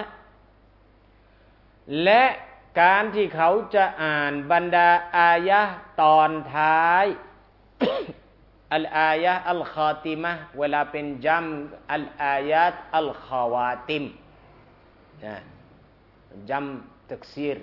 และการที่เขาจะอ่านบรรดาอายะห์ตอนท้าย อัลอายะห์อัลคาติมะเวลาเป็นจัมอัลอายาตอัลขาวาติมนะจัมตักซีร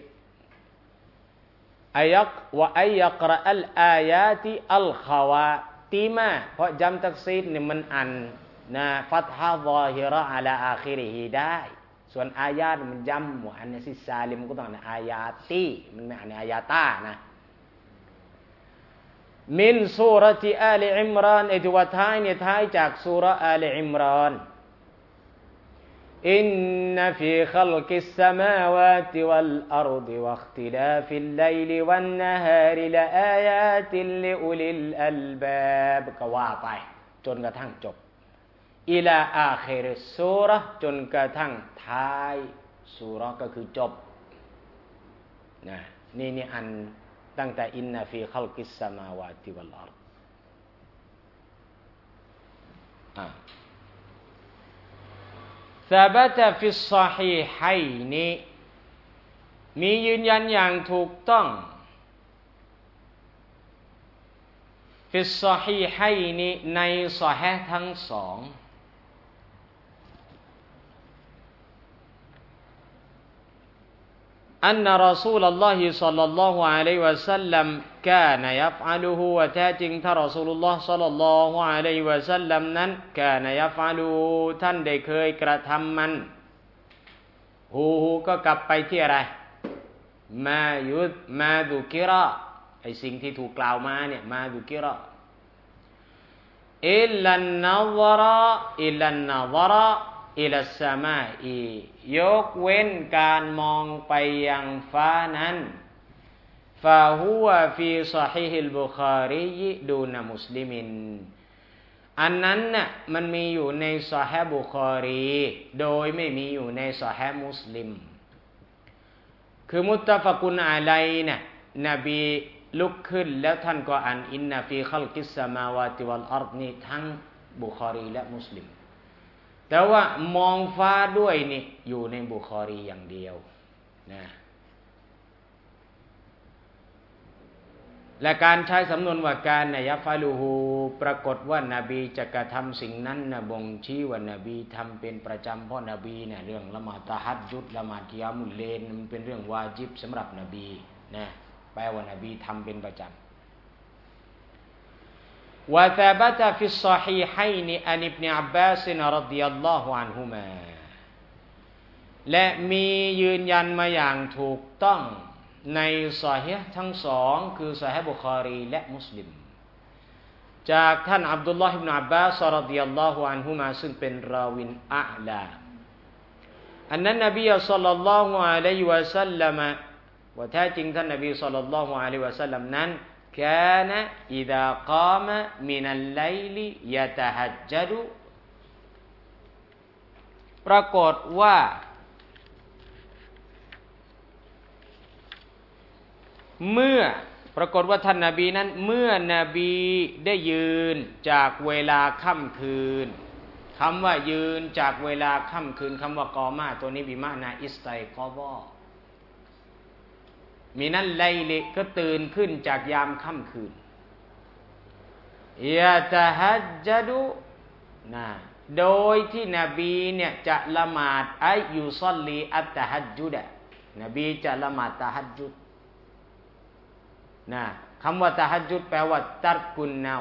อายักวะอายักรอัลอายาติอัลขาวาติมะเพราะจัมตักซีรเนี่ยมันอ่านนะฟัตฮะซอฮิเราะห์อะลาอาคิริฮิได้ส่วนอายาตมันจัมมุอันนัสซาลิมก็ต้องอ่านอายาติมันไม่อ่านอายาตานะมินซูเราะติอาลอิมรานไอ้ตัวท้ายเนี่ยท้ายจากซูเราะห์อาลอิมรานอินนฟีคัลกิสสมาวาติวัลอัรฎิวัคติลาฟิลไลลิวันนะฮาริละอายาติลลิอุลิลอัลบาบก็ว่าไปจนกระทั่งจบอิลาอาคิริสซูเราะห์จนกระทั่งท้ายซูเราะห์ก็คือจบนะนี่นี่อันตั้งแต่อินนะฟีคัลกิสสมาวาติวัลอัรฎثبت في الصحيحين มียืนยันอย่างถูกต้อง في الصحيحين ในซอฮีฮ์ทั้งสองอันนะรอซูลุลลอฮิศ็อลลัลลอฮุอะลัยฮิวะซัลลัมกานะยัฟอะลุฮุวะแท้จริงท่านรอซูลุลลอฮ์ศ็อลลัลลอฮุอะลัยฮิวะซัลลัมนั้นกานะยัฟอะลุท่านได้เคยกระทำมันฮูฮูก็กลับไปที่อะไรมายุดมาดุกิระไอ้สิ่งที่ถูกกล่าวมาเนี่ยมาดุกิระอิลลันนัซระอิลลันนัซระอิลัสสมาอียกเว้นการมองไปยังฟ้านั้นฟาฮุวะฟีซอฮีฮิลบุคารีดูนะมุสลิมินอันนั้นน่ะมันมีอยู่ในซอฮีฮ์บุคารีโดยไม่มีอยู่ในซอฮีฮ์มุสลิมคือมุตตะฟะกุนอะลัยเนี่ยนบีลุกขึ้นแล้วท่านก็อ่านอินนะฟีคัลกิสสมาวาติวัลอัรฎนี่ทั้งบุคารีและมุสลิมแต่ว่ามองฟ้าด้วยนี่อยู่ในบุคอรีอย่างเดียวนะและการใช้สำนวนว่าการนะยัฟะลูฮูปรากฏว่านบีจะกระทำสิ่งนั้นนะบ่งชี้ว่านบีทำเป็นประจำเพราะนบีเนี่ยเรื่องละหมาดตะฮัจญุดละหมาดกิยามุลเลลมันเป็นเรื่องวาญิบสำหรับนบีนะแปลว่านบีทำเป็นประจำوثبت في الصحيحين عن ابن عباس رضي الله عنهما และมียืนยันมาอย่างถูกต้องในซอฮีฮ์ทั้งสองคือซอฮีฮ์บุคอรีและมุสลิมจากท่านอับดุลลอฮ์อิบนุอับบาสรฎิยัลลอฮุอันฮุมาซึ่งเป็นราวินอะลาอันนั้นนบีศ็อลลัลลอฮุอะลัยฮิวะซัลลัมว่าแท้จริงท่านนบีศ็อลลัลลอฮุอะลัยฮิวะซัลลัมนั้นكان إذا قام من الليل يتهجد ปรากฏว่าเมื่อปรากฏว่าท่านนบีนั้นเมื่อนบีได้ยืนจากเวลาค่ำคืนคำว่ายืนจากเวลาค่ำคืนคำว่ากอมาตัวนี้บิมะนาอิสไตกอบอมีนั่นไลลิก็ตื่นขึ้นจากยามค่ำคืนยะตะฮัจญดุนะโดยที่นบีเนี่ยจะละหมาดอัยยุศอลลีอัตตะฮัจญุดนบีจะละหมาดตะฮัจญุดนะคำว่าตะฮัจญุดแปลว่าตัรกุนเนา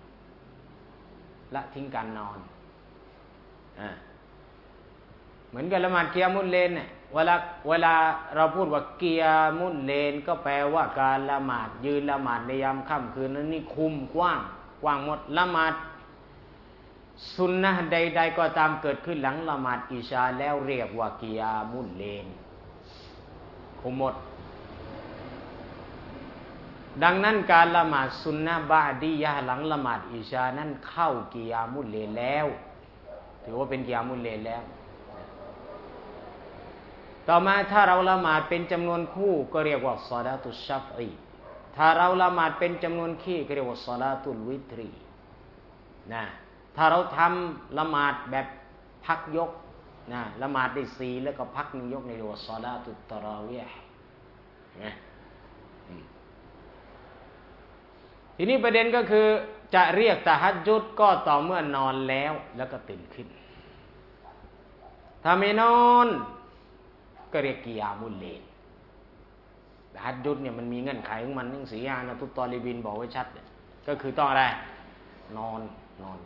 ละทิ้งการนอนอ่าเหมือนกับละหมาดกิยามุลเลลเนี่ยเวลาเวลาเราพูดว่ากิยามุลเลลก็แปลว่าการละหมาดยืนละหมาดในยามค่ำคืนนั้นนี่คุมกว้างกว้างหมดละหมาดสุนนะห์ใดๆก็ตามเกิดขึ้นหลังละหมาดอิชาแล้วเรียกว่ากิยามุลเลลคุมหมดดังนั้นการละหมาดสุนนะห์บะอดียะห์หลังละหมาดอิชานั้นเข้ากิยามุลเลลแล้วถือว่าเป็นกิยามุลเลลแล้วต่อมาถ้าเราละหมาดเป็นจำนวนคู่ก็เรียกว่าศอลาตุชชัฟอีถ้าเราละหมาดเป็นจำนวนคี่ก็เรียกว่าศอลาตุลวิตรีนะถ้าเราทำละหมาดแบบพักยกนะละหมาดได้สี่แล้วก็พักหนึ่งยกในเรียกว่าศอลาตุตตะเราะวีห์นะทีนี้ประเด็นก็คือจะเรียกตะฮัจญุดก็ต่อเมื่อนอนแล้วแล้วก็ตื่นขึ้นถ้าไม่นอนก็เรียกกิยามุลเลลตะฮัจญุดเนี่ยมันมีเงื่อนไขของมันหนังสืออานะตุตตอลิบินบอกไว้ชัดก็คือต้องอะไรนอนนอน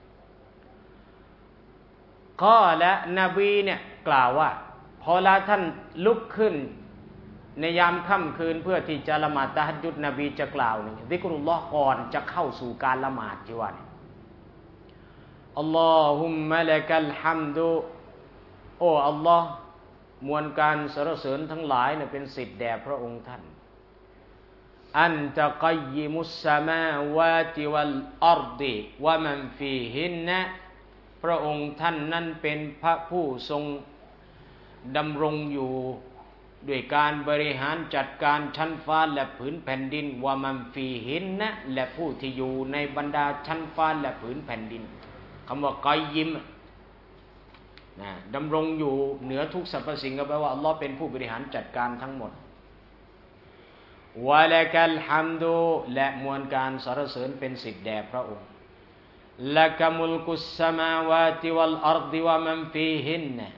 ข้อและนบีเนี่ยกล่าวว่าพอลาท่านลุกขึ้นในยามค่ำคืนเพื่อที่จะละหมาดตะฮัจญุดนบีจะกล่าวนี่ซิกรุลลอฮ์ก่อนจะเข้าสู่การละหมาดที่ว่าอัลลอฮุมมะละกัลฮัมดุโอ้อัลลอฮ์มวลการสรรเสริญทั้งหลายเนี่ยเป็นสิทธิ์แด่พระองค์ท่านอันตะกัยยิมุสสมาวาติวัลอัรฎิวะมันฟีฮินนะพระองค์ท่านนั้นเป็นพระผู้ทรงดำรงอยู่ด้วยการบริหารจัดการชั้นฟ้าและผืนแผ่นดินวะมันฟีหินนะและผู้ที่อยู่ในบรรดาชั้นฟ้าและผืนแผ่นดินคำว่ากอยยิมนะดำรงอยู่เหนือทุกสรรพสิ่งก็แปลว่าอัลลอฮ์เป็นผู้บริหารจัดการทั้งหมดวะละกัลฮัมดุและมวลการสรรเสริญเป็นสิทธิ์แด่พระองค์ละกะมุลกุสสมาวาติวัลอัรฎิวะมันฟีหินนะ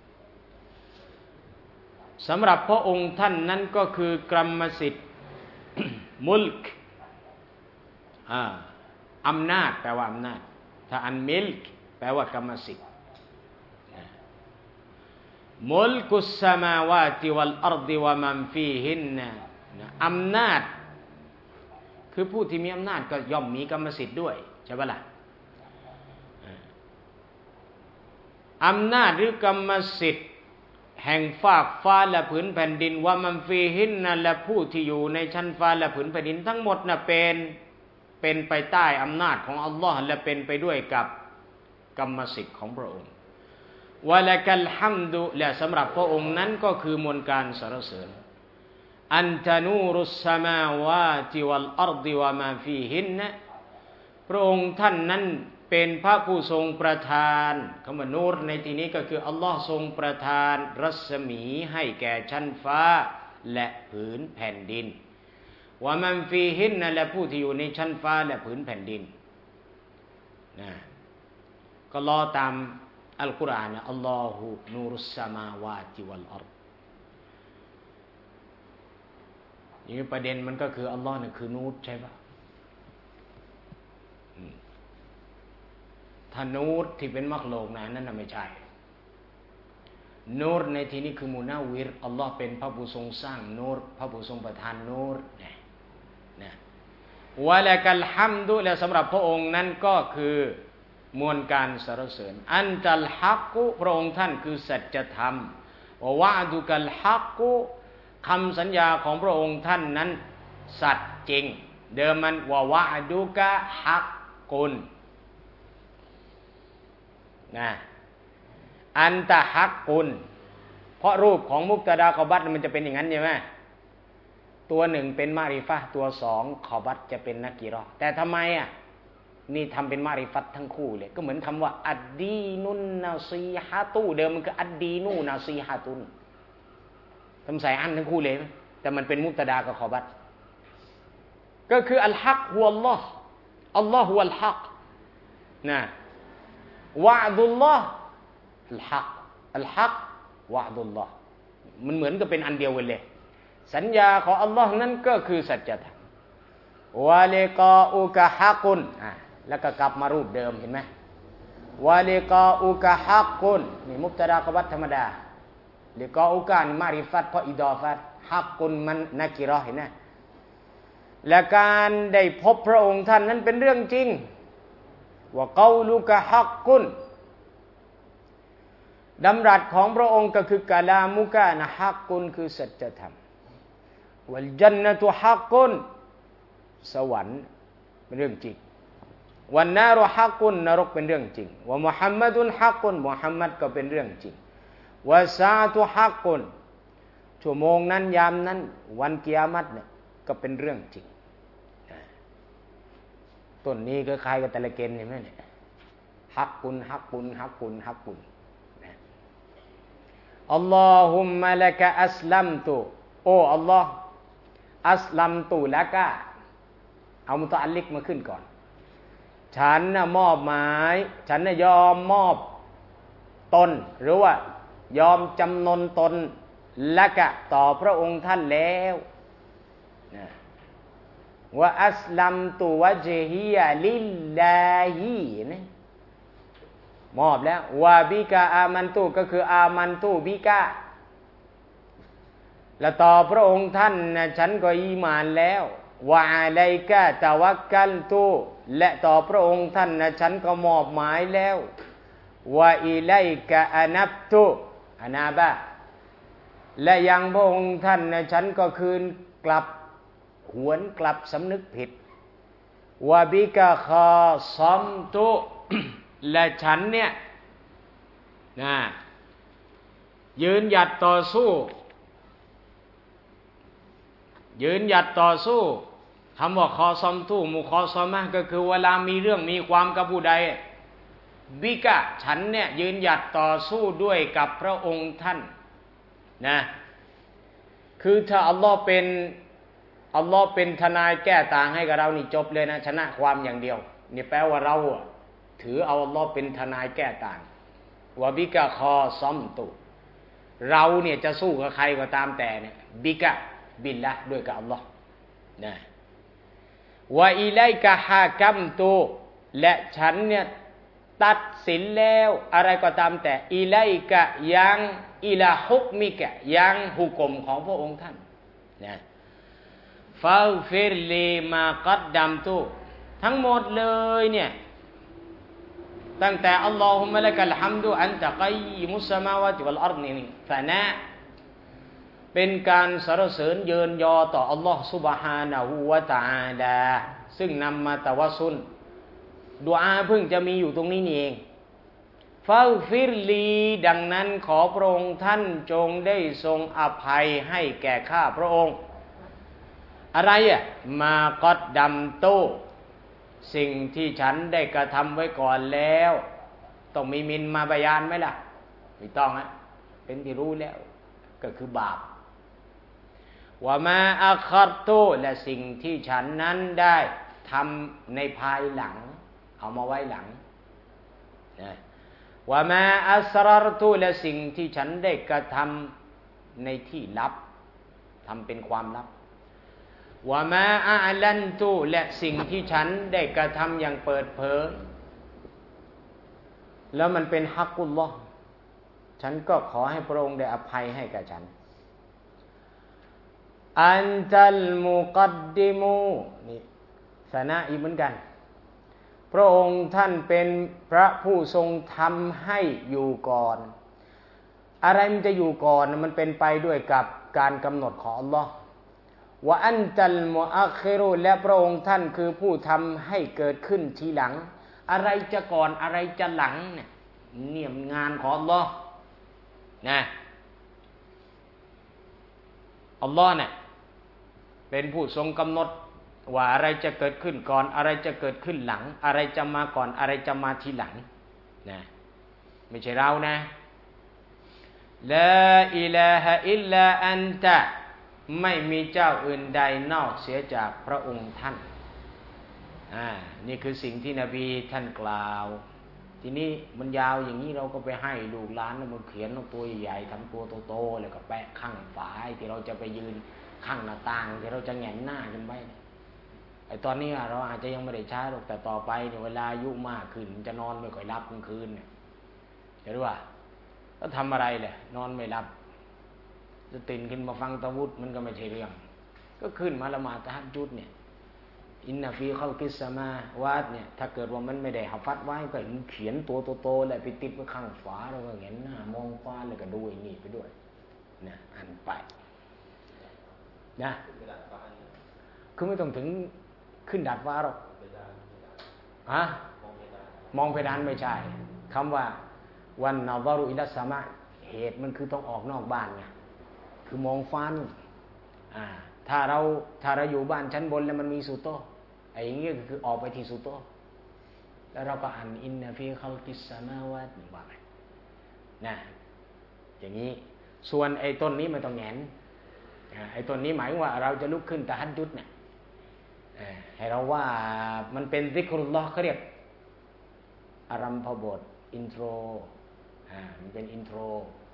สำหรับพระองค์ท่านนั้นก็คือกรรมสิทธิ์ มุลกอ่าอำนาจแปลว่าอำนาจถ้าอันมิลกแปลว่ากรรมสิทธิ์มุลกุสสมาวาติวัลอัรฎิวะมันฟีหินนะอำนาจคือผู้ที่มีอำนาจก็ย่อมมีกรรมสิทธิ์ด้วยใช่ปะล่ะอำนาจหรือกรรมสิทธิ์แห่งฟากฟ้าและผืนแผ่นดินว่ามันฟีหินนะและผู้ที่อยู่ในชั้นฟ้าและผืนแผ่นดินทั้งหมดนะเป็นเป็นไปใต้อำนาจของอัลลอฮ์และเป็นไปด้วยกับกรรมสิทธิ์ของพระองค์วะละกัลฮัมดุและสำหรับพระองค์นั้นก็คือมวลการสรรเสริญอันตะนูรุสสมาวาติวัลอัรฎิวะมาฟีหินนะพระองค์ท่านนั้นเป็นพระผู้ทรงประทานคำว่านูรในที่นี้ก็คืออัลลอฮ์ทรงประทานรัศมีให้แก่ชั้นฟ้าและผืนแผ่นดินวะมันฟีหินนะและผู้ที่อยู่ในชั้นฟ้าและผืนแผ่นดินนะก็รอตามอัลกุรอานนะอัลลอฮุนูรุสสมาวาติวัลอัรฎนี่ประเด็นมันก็คืออัลลอฮ์เนี่ยคือนูรใช่ปะถ้านูรที่เป็นมักโลกนะนั่นน่ะไม่ใช่นูรในที่นี้คือมุนาวิรอัลลอฮ์เป็นพระผู้ทรงสร้างนูรพระผู้ทรงประทานนูรนะนะวะละกัลฮัมดุและสำหรับพระองค์นั้นก็คือมวลการสรรเสริญอันตัลฮักกุพระองค์ท่านคือสัจธรรมวะวะดุกัลฮักกุคำสัญญาของพระองค์ท่านนั้นสัตย์จริงเดิมมันวะวะดุกะฮักกุนนะอันตะฮักกุนเพราะรูปของมุบตะดาขอบัตมันจะเป็นอย่างนั้นใช่ไหมตัวหนึ่งเป็นมาริฟะห์ตัวสองขอบัตจะเป็นนักกีรอแต่ทำไมอ่ะนี่ทำเป็นมาริฟัตทั้งคู่เลยก็เหมือนคำว่าอัดดีนุนนาซีฮะตูเดิมมันคืออัดดีนูนาซีฮะตุนทำใส่อันทั้งคู่เลยแต่มันเป็นมุบตะดากับขอบัตก็คืออัลฮักฮุวัลลอฮ์อัลลอฮ์ฮุวัลฮักนะวะดุลลอฮ์อัลฮักอัลฮักวะดุลลอฮ์มันเหมือนกับเป็นอันเดียวกันเลยสัญญาของอัลลอฮ์นั้นก็คือสัจธรรมวะลิกาอุกะฮักุนอ่ะแล้วก็กลับมารูปเดิมเห็นไหมวะลิกาอุกะฮักุนนี่มุบตะดากับวัตธรรมดาลิกาอุกะนี่มาริฟัตเพราะอิดอฟัตฮักกุนมันนักิเราะห์เห็นไหมและการได้พบพระองค์ท่านนั้นเป็นเรื่องจริงว่าเกาลุกะฮักกุนดำรัสของพระองค์ก็คือกะลามุกะนะฮักกุนคือสัจธรรมวัลญันนะตุฮักกุนสวรรค์เป็นเรื่องจริงวันนารุฮักกุนนรกเป็นเรื่องจริงวะมุฮัมมัดุนฮักกุนมุฮัมมัดก็เป็นเรื่องจริงวะซาตุฮักกุนชั่วโมงนั้นยามนั้นวันกิยามัตเนี่ยก็เป็นเรื่องจริงต้นนี้ก็คล้ายกับตะละเกนเห็นไหมเนี่ยฮักกุนฮักกุนฮักกุนฮักกุนอัลลอฮุมมะละกะอัสลัมตุโอ้อัลลอฮ์อัสลัมตุละกะเอามุตะอัลลิกมาขึ้นก่อนฉันน่ะมอบหมายฉันน่ะยอมมอบตนหรือว่ายอมจำนนตนละกะต่อพระองค์ท่านแล้วนะว่าอัสลัมตุวะจฮิยะลิลลาฮินะมอบแล้ววะบิกะอามันตุก็คืออามันตุบิกะและต่อพระองค์ท่านนะฉันก็อีหม่านแล้ววะอะลัยกะตะวักกัลตุและต่อพระองค์ท่านนะฉันก็มอบหมายแล้ววะอิลัยกะอานับตุอานาบะและยังพระองค์ท่านนะฉันก็คืนกลับหวนกลับสำนึกผิดวะบิกะคอซอมตุ และฉันเนี่ยนะยืนหยัดต่อสู้ยืนหยัดต่อสู้คำว่าคอซอมตู้มุคอซอมะก็คือเวลามีเรื่องมีความกับผู้ใดบิกะฉันเนี่ยยืนหยัดต่อสู้ด้วยกับพระองค์ท่านนะคือถ้าอัลลอฮ์เป็นอัลลอฮ์เป็นทนายแก้ต่างให้กับเรานี่จบเลยนะชนะความอย่างเดียวนี่แปลว่าเราถือเอาอัลลอฮ์เป็นทนายแก้ต่างวะบิกะคอซอมตุเราเนี่ยจะสู้กับใครก็ตามแต่เนี่ยบิกะบิลละด้วยกับอัลลอฮ์นะวะอิไลกะฮากัมตุและฉันเนี่ยตัดสินแล้วอะไรก็ตามแต่อิไลกะยังอิลาฮุกมิกะยังหุกมของพระองค์ท่านนะฟาฟิรลีมากัดดัมตุทั้งหมดเลยเนี่ยตั้งแต่อัลลอฮุมะละกัลฮัมดุอันตะกัยมุสสมาวาติวัลอัรฎนี่ฟะนะเป็นการสรรเสริญเยินยอต่ออัลลอฮ์ซุบฮานะฮูวะตะอาลาซึ่งนำมาตะวัสซุลดุอาเพิ่งจะมีอยู่ตรงนี้นี่เองฟาฟิรลีดังนั้นขอพระองค์ท่านจงได้ทรงอภัยให้แก่ข้าพระองค์อะไรอ่ะมากัดดัมโตสิ่งที่ฉันได้กระทำไว้ก่อนแล้วต้องมีมินมาบยานไหมล่ะไม่ต้องอ่ะเป็นที่รู้แล้วก็คือบาปว่ามาอัครโตและสิ่งที่ฉันนั้นได้ทำในภายหลังเอามาไว้หลังนะว่ามาอัสรรตุและสิ่งที่ฉันได้กระทำในที่ลับทำเป็นความลับว่ามาอาลันตุและสิ่งที่ฉันได้กระทำอย่างเปิดเผยแล้วมันเป็นฮักกุลลอฮ์ฉันก็ขอให้พระองค์ได้อภัยให้กับฉันอันตัลมุกัดดิมูนี่สนะอีกเหมือนกันพระองค์ท่านเป็นพระผู้ทรงทำให้อยู่ก่อนอะไรมันจะอยู่ก่อนมันเป็นไปด้วยกับการกำหนดของอัลลอฮ์ว่าอันตัลมุอัคคิรุและพระองค์ท่านคือผู้ทำให้เกิดขึ้นทีหลังอะไรจะก่อนอะไรจะหลังเนี่ยเนี่ยงานของอัลลอฮ์นะอัลลอฮ์เนี่ยเป็นผู้ทรงกำหนดว่าอะไรจะเกิดขึ้นก่อนอะไรจะเกิดขึ้นหลังอะไรจะมาก่อนอะไรจะมาทีหลังนะไม่ใช่เรานะลาอิลาฮะอิลลาอันตะไม่มีเจ้าอื่นใดนอกเสียจากพระองค์ท่านอ่านี่คือสิ่งที่นบีท่านกล่าวทีนี้มันยาวอย่างนี้เราก็ไปให้ลูกหลานมันเขียนตัวใหญ่ทำตัวโตๆแล้วก็แปะข้างฝาที่เราจะไปยืนข้างหน้าต่างที่เราจะแหงนหน้าขึ้นไปไอ้ตอนนี้เราอาจจะยังไม่ได้ใช้หรอกแต่ต่อไปเนี่ยเวลาอายุมากขึ้นจะนอนไม่ค่อยหลับกลางคืนเนี่ยจะรู้ว่าแล้วทำอะไรเลยนอนไม่หลับจะตื่นขึ้นมาฟังตะวุฒมันก็ไม่ใช่เรื่องก็ขึ้นมาละหมาดตะฮัจญุดเนี่ยอินนาฟีคัลกิสมาวาดเนี่ยถ้าเกิดว่ามันไม่ได้หัฟัดไว้ก็เขียนตัวโตๆแล้วไปติดไว้ข้างฝาแล้วก็เห็นหน้ามองฟ้าแล้วก็ดูไอ้นี่ไปด้วยนะอ่านไปนะคือไม่ต้องถึงขึ้นดาดฟ้าหรอกฮะมองเพดานไม่ใช่คำว่าวันนาซารุอิลัสสามะเหตุมันคือต้องออกนอกบ้านไงคือมองฟ้านู่นอ่าถ้าเราถ้าเราอยู่บ้านชั้นบนแล้วมันมีสุโตไอ้อย่างนี้คือออกไปที่สุโตแล้วเราก็อ่านอินนาฟีคัลกิสสามาวาตว่าไงนะอย่างนี้ส่วนไอ้ต้นนี้ไม่ต้องแหงนไอ้ต้นนี้หมายว่าเราจะลุกขึ้นตะฮัจญุดเนี่ยให้เราว่ามันเป็นซิกรุลลอฮ์เขาเรียกอารัมภบทอินโทรอ่ามันเป็นอินโทร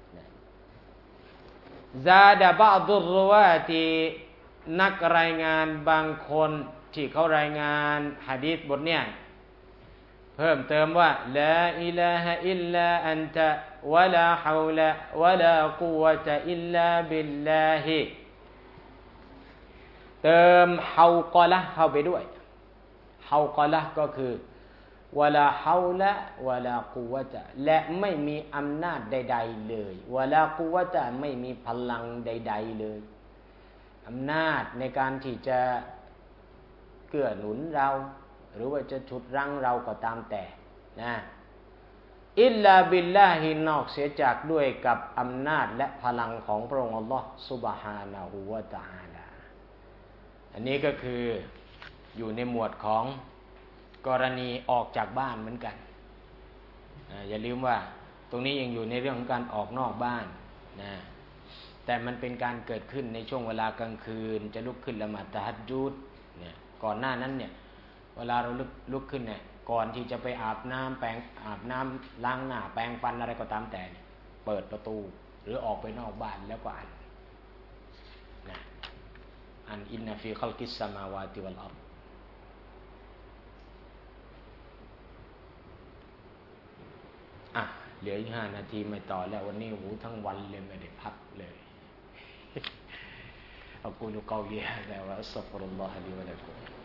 ซาดะบะดุรรวาตินักรายงานบางคนที่เขารายงานหะดีษบทเนี้ยเพิ่มเติมว่าลาอิลาฮะอิลลาอันตะวะลาฮาวละวะลากุวะตะอิลลาบิลลาฮิเติมเฮากอละเข้าไปด้วยเฮากอละก็คือวะลาฮาวละวะลากุวะตะและไม่มีอำนาจใดๆเลยวะลากุวะตะไม่มีพลังใดๆเลยอำนาจในการที่จะเกื้อหนุนเราหรือว่าจะฉุดรั้งเราก็ตามแต่นะอิลลาบิลลาฮินอกเสียจากด้วยกับอำนาจและพลังของพระองค์อัลลอฮฺซุบฮานะฮูวะตะอาลาอันนี้ก็คืออยู่ในหมวดของกรณีออกจากบ้านเหมือนกันอย่าลืมว่าตรงนี้ยังอยู่ในเรื่องของการออกนอกบ้านนะแต่มันเป็นการเกิดขึ้นในช่วงเวลากลางคืนจะลุกขึ้นละหมาดตะฮัจญุดเนี่ยก่อนหน้านั้นเนี่ยเวลาเราลุกลุกขึ้นเนี่ยก่อนที่จะไปอาบน้ำแปรงอาบน้ำล้างหน้าแปรงฟันอะไรก็ตามแต่เปิดประตูหรือออกไปนอกบ้านแล้วก็อ่านนะอันอินนะฟีคัลกิสสมาวาติวัลอัรฎอ่ะเหลืออีกห้านาทีไม่ต่อแล้ววันนี้โหทั้งวันเลยไม่ได้พักเลยأقول قولي هذا وأستغفر الله لي ولكم